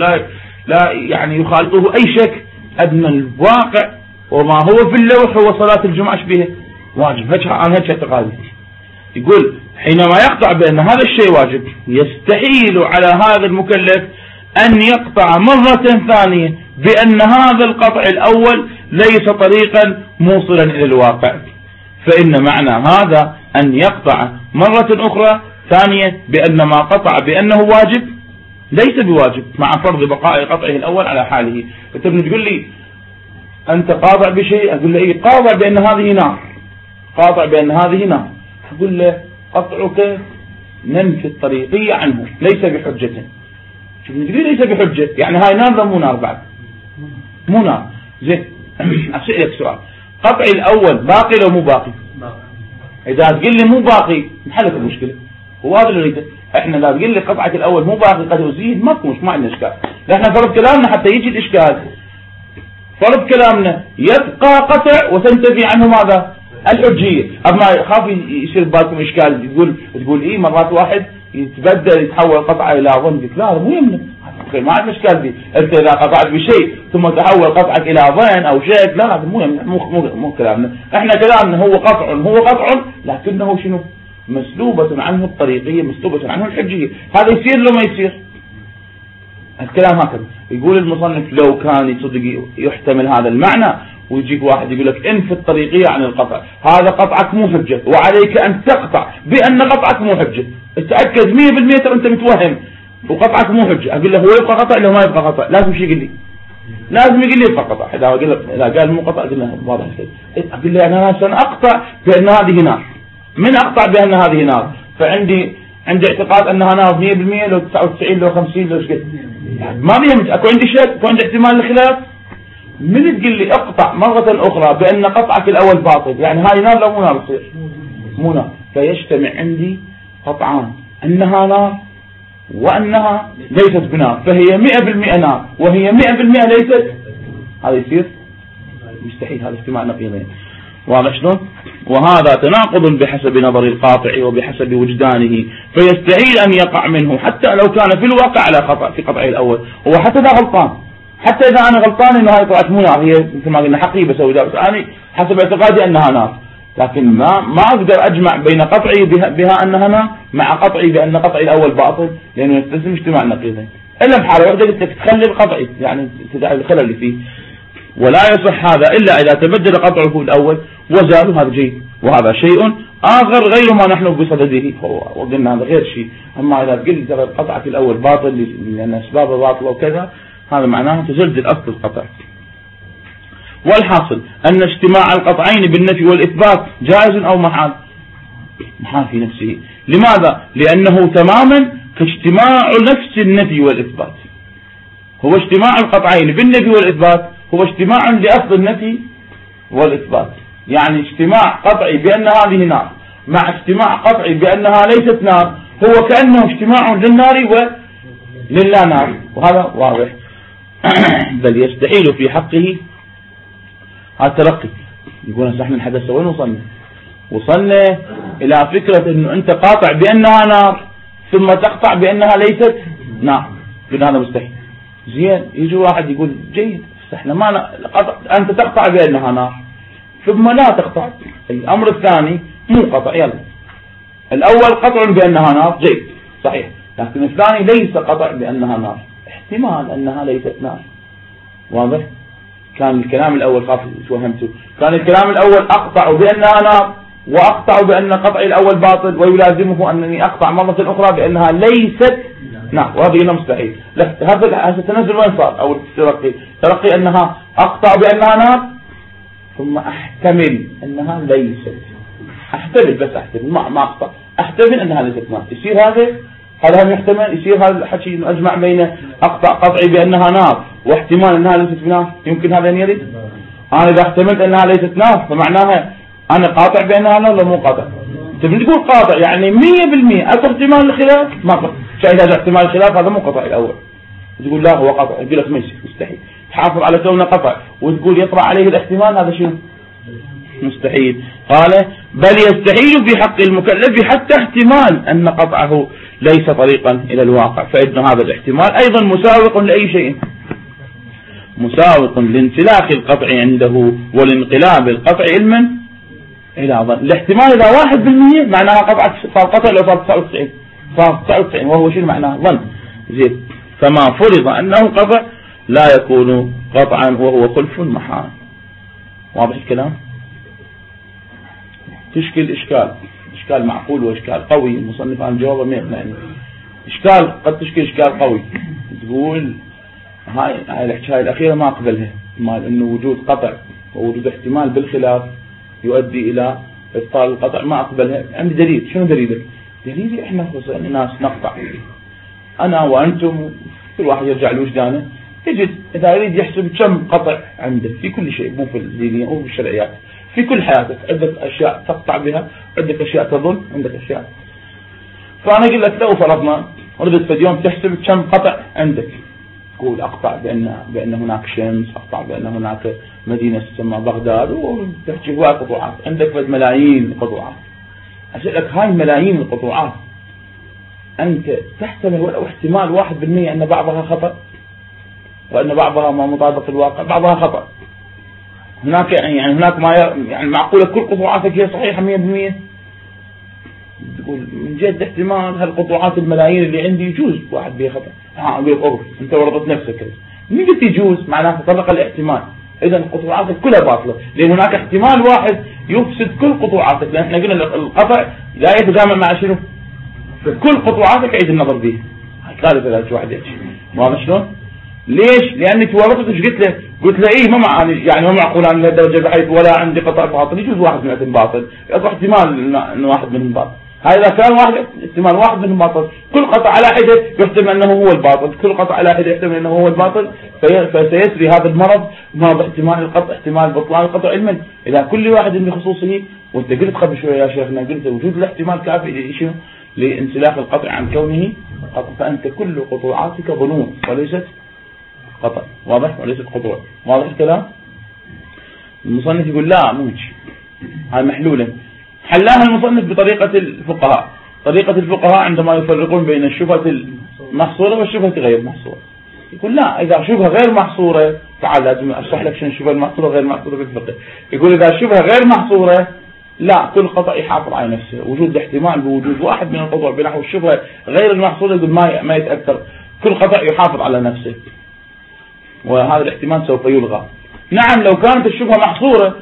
لا يعني يخالطه أي شك أن الواقع وما هو في اللوح هو صلاة الجمعة به واجب. هيك اعتقادي. يقول حينما يقطع بأن هذا الشيء واجب يستحيل على هذا المكلف أن يقطع مرة ثانية بأن هذا القطع الأول ليس طريقا موصلا إلى الواقع، فإن معنى هذا أن يقطع مرة أخرى ثانية بأن ما قطع بأنه واجب ليس بواجب، مع فرض بقاء قطعه الأول على حاله. فتبني تقول لي أنت قاطع بشيء، أقول له إيه؟ قاطع بأن هذه نار، قاطع بأن هذه نار. أقول له قطعك ننفي الطريقية عنه ليس بحجة. شوف تقول ليس بحجة، يعني هاي نار لا مو نار؟ بعد مو نار. زين أسألك سؤال، قطعي الأول باقي لو مو باقي؟ إذا تقول لي مو باقي انحلت المشكلة. هو هذا اللي نريده احنا. لا تقول لي قطعك الأول مو باقي قد يزيد، ماكو، ما عندنا إشكال. احنا فرض كلامنا حتى يجي الإشكال، فرض كلامنا يبقى قطع وتنتفي عنه ماذا؟ الحجية. أما خاف يصير بالكم إشكال، تقول إيه مرات واحد يتبدل يتحول قطعة إلى ظن. قلت لا مو يمنع، ما عندنا إشكال دي. أنت إذا قطعت بشيء ثم تحول قطعك إلى ظن أو شيء، لا مو يمنع، مو كلامنا. إحنا كلامنا هو قطع لكنه شنو؟ مسلوبة عنه الطريقية، مسلوبة عنه الحجية. هذا يصير لو ما يصير؟ الكلام هكذا. يقول المصنف لو كان صدق يحتمل هذا المعنى، ويجيك واحد يقول لك انفي الطريقية عن القطع، هذا قطعك مو حجة وعليك أن تقطع بأن قطعك مو حجة. تأكد 100% أنت متوهم وقطعك مو حجة. أقول له هو يبقى قطع لو ما يبقى قطع؟ لازم شيء يقول لي، لازم يقول لي يبقى قطع. إذا قال مو قطع أقول له واضح. أقول له أنا سنقطع بأن هذه نار. من أقطع بأن هذه نار؟ فعندي اعتقاد أنها نار 100%، لو 99 لو 50 لو شكل ما بيهم. أكو عندي شك، أكو عندي احتمال الخلاف. من تقول لي اقطع مرة أخرى بأن قطعك الأول باطل، يعني هاي نار لو مو نار تصير مو نار. فيجتمع عندي قطعان، أنها نار وأنها ليست بنار، فهي 100% نار وهي 100% ليست. هذا يصير مستحيل، هذا اجتماع نقيضين. واضح شلون؟ وهذا تناقض بحسب نظر القاطع وبحسب وجدانه، فيستحيل أن يقع منه حتى لو كان في الواقع على خطأ في قطعه الأول. هو حتى إذا غلطان، حتى إذا أنا غلطان إنه هاي طلعت مو نار، هي مثل ما قلنا حقيقة بسوي ده، بس أنا حسب اعتقادي أنها نار، لكن ما أقدر أجمع بين قطعي بها أنها نار مع قطعي بأن قطعي الأول باطل، لأنه يستلزم اجتماع نقيضين. إلا بحالة واحدة قلت لك تخلي القطعي، يعني تدعي الخلل اللي فيه. ولا يصح هذا إلا إذا تبدل قطعه الأول وزال، هذا جيد، وهذا شيء آخر غير ما نحن بصدده. وقلنا هذا غير شيء. أما إذا قلت قطعك الأول باطل لأن أسبابه باطلة وكذا، هذا معناه تزلزل أصل القطع. والحاصل أن اجتماع القطعين بالنفي والإثبات جائز أو محال؟ محال في نفسه. لماذا؟ لأنه تماما كاجتماع نفس النفي والإثبات. هو اجتماع القطعين بالنفي والإثبات هو اجتماع لأصل النفي والإثبات، يعني اجتماع قطعي بأن هذه نار مع اجتماع قطعي بأنها ليست نار، هو كأنه اجتماع للنار وللا نار، وهذا واضح. بل يستحيل في حقه الترقي. يقول احنا الحدث وين وصلنا إلى فكرة أنه أنت قاطع بأنها نار ثم تقطع بأنها ليست نار، هذا مستحيل. زين، يجي واحد يقول جيد، احنا ما أنت تقطع بأنها نار ثم لا تقطع. الأمر الثاني مو قطع. يلا الأول قطع بأنها نار جيد صحيح، لكن الثاني ليس قطع بأنها نار، احتمال أنها ليست نار. واضح؟ كان الكلام الأول خاف توهمته، كان الكلام الأول أقطع بأنها نار وأقطع بأن قطعي الأول باطل، ويلازمه أنني أقطع مرة أخرى بأنها ليست نار، وهذا مستحيل. هذا التنزل وين صار؟ أو ترقي أنها أقطع بأنها نار ثم أحتمل أنها ليست، أحتمل بس أحتمل ما أقطع، أحتمل أنها ليست نار. يصير هذا هم يحتمل، يصير هذا الحكي إنه أجمع بين أقطع قطعي بأنها نار واحتمال أنها ليست نار، يمكن هذا أن يرد؟ أنا إذا احتملت أنها ليست نار فمعناها أنا قاطع بأنها نار ولا مو قاطع؟ أنت بتقول قاطع يعني 100%، أكو احتمال الخلاف ما قطع، شايف هذا احتمال الخلاف هذا مو قطع الأول، تقول لا هو قطع، يقول لك ماشي مستحيل، تحافظ على كونه قطع وتقول يطرأ عليه الاحتمال، هذا شنو؟ مستحيل. قال بل يستحيل في حق المكلف حتى احتمال أن قطعه ليس طريقا إلى الواقع، فإن هذا الاحتمال أيضا مساوق لأي شيء، مساوق لانسلاخ القطع عنده والانقلاب القطع علما إلى ظن. الاحتمال إذا 1% معناها صار قطع، لو صار 99 صار 99، وهو شنو معناه؟ ظن. زين، فما فرض أنه قطع لا يكون قطعا وهو خلف محال. واضح الكلام؟ تشكل إشكال معقول وإشكال قوي، المصنف عن جوابه ما يقنعني. إشكال قد تشكل إشكال قوي، تقول هاي الحكاية الأخيرة ما أقبلها، مال إنه وجود قطع ووجود احتمال بالخلاف يؤدي إلى إبطال القطع، ما أقبلها. عندي دليل. شنو دليلك؟ دليلي إحنا ناس نقطع، أنا وأنتم، كل واحد يرجع لوجدانه يجد إذا يريد يحسب كم قطع عنده في كل شيء، مو في الدينية أو في الشرعيات، في كل حياتك عندك أشياء تقطع بها، عندك أشياء تظن، عندك أشياء. فأنا أقول لك لو فرضنا ردت في اليوم تحسب كم قطع عندك، تقول أقطع بأن هناك شمس، أقطع بأن هناك مدينة تسمى بغداد، وتحكي هواي قطوعات، عندك ملايين القطوعات. أسألك هاي ملايين القطوعات أنت تحتمل ولو احتمال 1% أن بعضها خطأ وأن بعضها ما مطابق الواقع، بعضها خطأ. هناك يعني هناك ما يعني معقولة كل قطوعاتك هي صحيحة 100%؟ تقول من جد احتمال هالقطوعات الملايين اللي عندي يجوز واحد بيه خطأ. أقول أنت ورطت نفسك. من قلت يجوز معناه تطرق الاحتمال، إذا قطوعاتك كلها باطلة، لأن هناك احتمال واحد يفسد كل قطوعاتك، لأن احنا قلنا القطع لا يتجامع مع شنو؟ كل قطوعاتك عيد النظر بيه. ثالث ذلك واحد يحكي واضح شلون؟ ليش؟ لأنك ورطت. ايش قلت له إيه ما معني يعني ما معقول عن لهالدرجة بحيث ولا عندي قطع باطل، يجوز واحد منهم باطل، يصح احتمال إنه واحد منهم باطل. هاي إذا كان احتمال واحد منهم باطل، كل قطع على حدة يحتمل أنه هو الباطل، كل قطع على حدة يحتمل أنه هو الباطل، فسيسري هذا المرض احتمال القطع، احتمال بطلان القطع علما إلى كل واحد بخصوصه. وانت قلت قبل شوية يا شيخنا، قلت وجود الاحتمال كافي لانسلاخ القطع عن كونه قطع، فأنت كل قطوعاتك ظنون وليست قطع. واضح؟ وليست قطوع. واضح الكلام؟ المصنف يقول لا مو هاي محلولة. حلاها المصنف بطريقة الفقهاء. طريقة الفقهاء عندما يفرقون بين الشبهة المحصورة والشبهة غير محصورة، يقول لا، إذا شبهة غير محصورة، تعال لازم أشرح لك شنو الشبهة المحصورة غير محصورة في الفقه. يقول إذا الشبهة غير محصورة لا، كل قطع يحافظ على نفسه، وجود الاحتمال بوجود واحد من القطع بنحو الشبهة غير المحصورة يقول ما يتأثر، كل قطع يحافظ على نفسه، وهذا الاحتمال سوف يلغى. نعم لو كانت الشبهة محصورة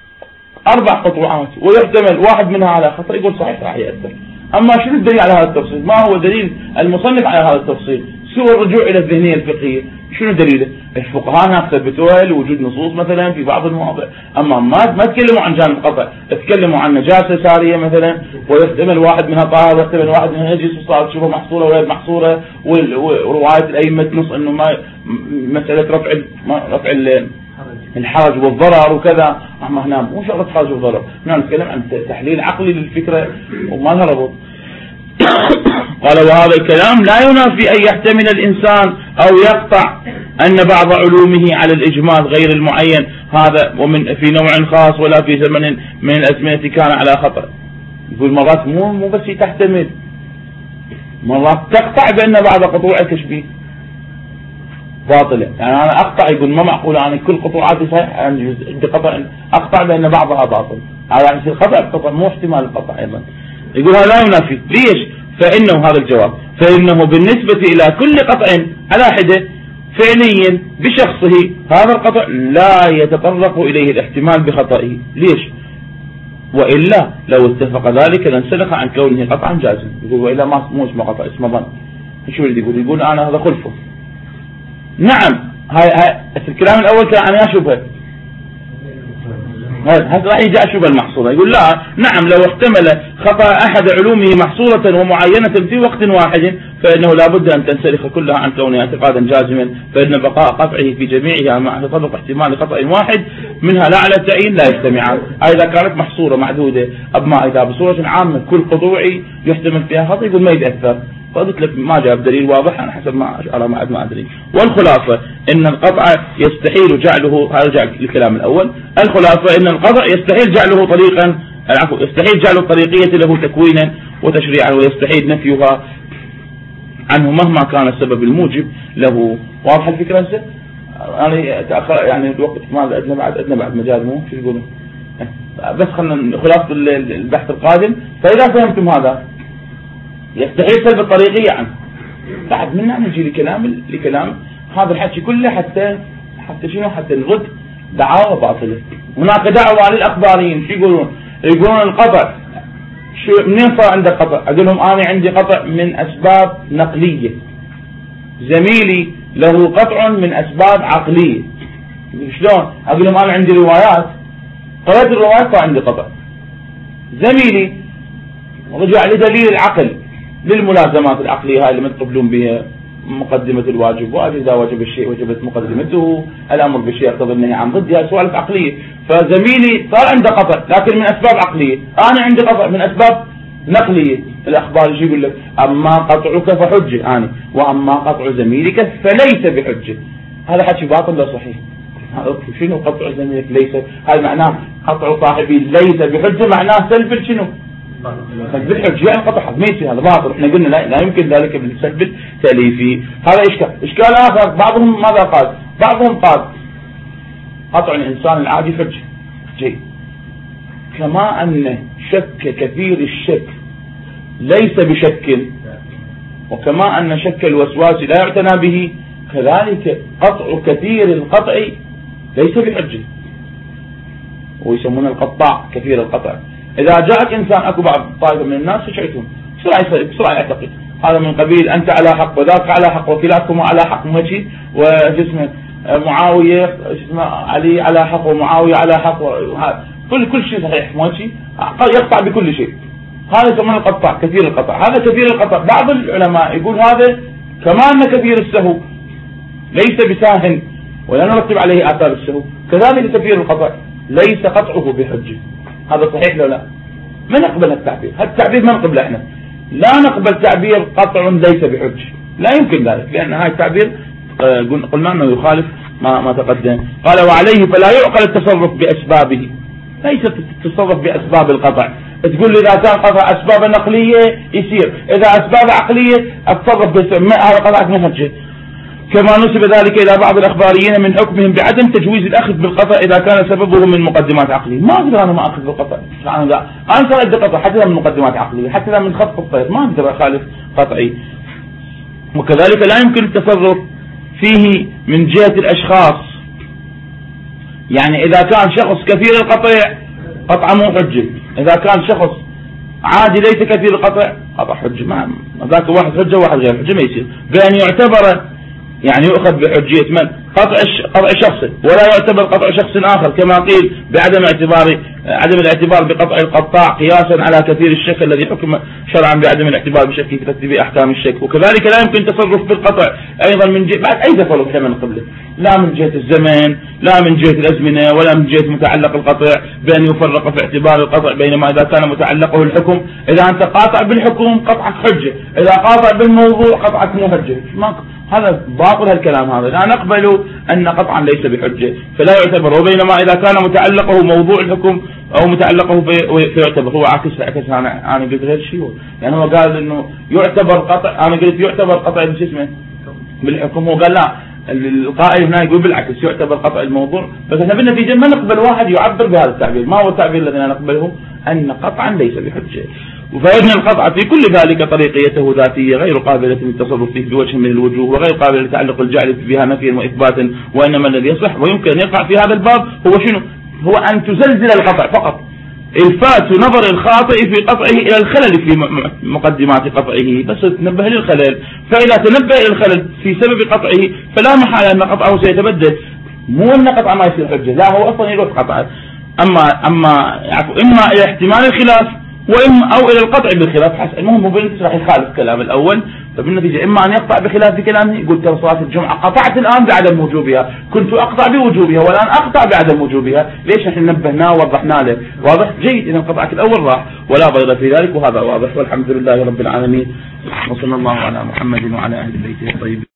4 قطوعات ويحتمل واحد منها على خطأ، يقول صحيح راح يأثر. أما شنو الدليل على هذا التفصيل؟ ما هو دليل المصنف على هذا التفصيل سوى الرجوع إلى الذهنية الفقهية. شنو دليله؟ الفقهاء ثبتوها لوجود نصوص مثلا في بعض المواضع، أما ما تكلموا عن جانب قطع، تكلموا عن نجاسة سارية مثلا ويحتمل واحد منها طاهر ويحتمل واحد منها نجس، وصارت شبهة محصورة وغير محصورة، ورواية الأئمة تنص إنه ما مسألة رفع الحرج والضرر وكذا. احنا هنا مو شغلة حرج والضرر، هنا نتكلم عن تحليل عقلي للفكرة وما لها ربط. قال وهذا الكلام لا ينافي أن يحتمل الإنسان أو يقطع أن بعض علومه على الإجمال غير المعين هذا ومن في نوع خاص ولا في زمن من الأزمنة كان على خطأ. يقول مرات مو بس تحتمل، مرات تقطع بأن بعض قطوعك شبيه باطلة. يعني أنا أقطع، يقول ما معقول أنا كل قطوعاتي صحيح، عندي قطع أقطع بأن بعضها باطل، هذا يصير قطع بقطع، مو احتمال القطع أيضا. يقول هذا لا ينافي. ليش؟ فإنه هذا الجواب، فإنه بالنسبة إلى كل قطع على حدة فعليا بشخصه هذا القطع لا يتطرق إليه الاحتمال بخطئه. ليش؟ وإلا لو اتفق ذلك لانسلخ عن كونه قطعا جازم. يقول وإلا مو اسمه قطع، اسمه ظن. شو اللي يقول أنا هذا خلفه. نعم، هاي الكلام الأول كان عن شبهة، هذا راح يجي شبهة المحصورة. يقول لا، نعم لو احتمل خطأ أحد علومه محصورة ومعينة في وقت واحد فإنه لا بد أن تنسلخ كلها عن كونها اعتقادا جازما، فإن بقاء قطعه في جميعها مع تطرق احتمال خطأ واحد منها لا على التعيين لا يجتمعان. إذا كانت محصورة معدودة، أما إذا بصورة عامة كل قطوعي يحتمل فيها خطأ يقول ما يتأثر. فقلت لك ما جاب دليل واضح، أنا حسب ما أرى ما أدري. والخلاصة إن القطع يستحيل جعله، هذا جعل الكلام الأول. الخلاصة إن القطع يستحيل جعله طريقا، يستحيل جعل الطريقية له تكوينا وتشريعا، ويستحيل نفيها عنه مهما كان السبب الموجب له. واضح الفكرة هسه؟ أنا تأخر يعني الوقت، ما عندنا بعد مجال، مو شو يقولون، بس خلنا خلاصة البحث القادم. فإذا فهمتم هذا يستحيل سلب الطريقية عنه. بعد منا نجي لكلام هذا الحكي كله حتى شنو؟ حتى نرد دعاوى باطلة. هناك دعوة للأخباريين شو يقولون؟ يقولون القطع شو منين صار عندك قطع؟ أقول لهم أنا عندي قطع من أسباب نقلية، زميلي له قطع من أسباب عقلية. شلون؟ أقول لهم أنا عندي روايات، قرأت الروايات صار عندي قطع. زميلي رجع لدليل العقل، للملازمات العقلية هاي اللي ما تقبلون بها، مقدمة الواجب، وإذا وجب الشيء وجبت مقدمته، الأمر بالشيء يقتضي النهي عن ضدها، سوالف عقلية. فزميلي صار عنده قطع لكن من أسباب عقلية، أنا عندي قطع من أسباب نقلية. الأخبار شو يقول لك؟ أما قطعك فحجة أنا، وأما قطع زميلك فليس بحجة. هذا حكي باطل لا صحيح؟ شنو قطع زميلك ليس؟ هذا معناه قطع صاحبي ليس بحجة، معناه سلب شنو؟ بالحج، يعني قطع ما يصير، هذا باطل. احنا قلنا لا يمكن ذلك بالسلب التأليفي. هذا إشكال آخر. بعضهم ماذا قال؟ بعضهم قال قطع الإنسان العادي حج، جيد، كما أن شك كثير الشك ليس بشك، وكما أن شك الوسواس لا يعتنى به، كذلك قطع كثير القطع ليس بحج، ويسمون القطاع كثير القطع. إذا جاءك إنسان، أكو بعض طائفة من الناس يشعتون بسرعة يعتقد هذا من قبيل أنت على حق وذاك على حق وكلاكما على حق، ماشي، وجسمه معاوية اسمه علي على حق ومعاوية على حق، كل شيء صحيح، ماشي، يقطع بكل شيء. هذا يسمونه القطاع كثير القطع. هذا كثير القطع بعض العلماء يقول هذا كما أن كثير السهو ليس بساهن ولا نرتب عليه آثار السهو، كذلك كثير القطع ليس قطعه بحجة. هذا صحيح لو لا؟ ما نقبل التعبير، هذا التعبير ما نقبله احنا. لا نقبل تعبير قطع ليس بحج، لا يمكن ذلك، لأن هذا التعبير قلنا أنه يخالف ما تقدم. قال وعليه فلا يعقل التصرف بأسبابه، ليس التصرف بأسباب القطع. تقول لي إذا كان قطع أسباب نقلية يصير، إذا أسباب عقلية أتصرف بأسباب، هذا قطعك مو حجة. كما نسب ذلك إلى بعض الأخباريين من حكمهم بعدم تجويز الأخذ بالقطع إذا كان سببه من مقدمات عقلية. ما أقدر أنا ما أخذ بالقطع، أنا صار عندي قطع حتى من مقدمات عقلية، حتى من خط الطير ما أقدر أخالف قطعي. وكذلك لا يمكن التصرف فيه من جهة الأشخاص، يعني إذا كان شخص كثير القطع قطع مو حجة، إذا كان شخص عادي ليس كثير القطع قطع حجة. ما ذاك واحد حجة وواحد غير حجة ما يصير، بأن يعتبر يعني يؤخذ بحجية من قطع شخص ولا يعتبر قطع شخص آخر، كما قيل بعدم الاعتبار بقطع القطاع قياسا على كثير الشك الذي حكم شرعا بعدم الاعتبار بشك في ترتيب أحكام الشك. وكذلك لا يمكن تصرف بالقطع أيضا من جهة بعد أي تفرق من قبله، لا من جهة الزمن لا من جهة الأزمنة ولا من جهة متعلق القطع، بأن يفرق في اعتبار القطع بينما إذا كان متعلقه الحكم، إذا أنت قاطع بالحكم قطعك حجة، إذا قاطع بالموضوع قطعك مو حجة. هذا باطل الكلام، هذا لا نقبل أن قطعا ليس بحجة فلا يعتبر، وبينما إذا كان متعلقه موضوع الحكم أو متعلقه فيعتبر. هو عكس أنا قلت غير شيء، يعني هو قال إنه يعتبر قطع، أنا قلت يعتبر قطع بالحكم، هو قال لا القائل هنا يقول بالعكس يعتبر قطع الموضوع، بس احنا بالنتيجة ما نقبل واحد يعبر بهذا التعبير. ما هو التعبير الذي نقبله؟ أن قطعا ليس بحجة، وفإن القطع في كل ذلك طريقيته ذاتية غير قابلة للتصرف فيه بوجه من الوجوه، وغير قابلة لتعلق الجعل بها نفي وإثبات، وإنما الذي يصح ويمكن أن يقع في هذا الباب هو شنو؟ هو أن تزلزل القطع فقط، الفات نظر الخاطئ في قطعه إلى الخلل في مقدمات قطعه، بس تنبه للخلل، فإذا تنبه إلى الخلل في سبب قطعه فلا محالة أن قطعه سيتبدل، مو أن قطع ما يصير حجة، لا هو أصلا يروح قطع. إما إلى احتمال الخلاف أو إلى القطع بالخلاف حسب، المهم مبين راح يخالف كلام الأول، فبالنتيجة إما أن يقطع بخلاف كلامه، يقول ترى صلاة الجمعة قطعت الآن بعدم وجوبها، كنت أقطع بوجوبها والآن أقطع بعدم وجوبها، ليش؟ نحن نبهناه ووضحنا له، واضح جيد، إذا قطعك الأول راح ولا ضير في ذلك، وهذا واضح، والحمد لله رب العالمين، وصلى الله على محمد وعلى أهل بيته الطيبين.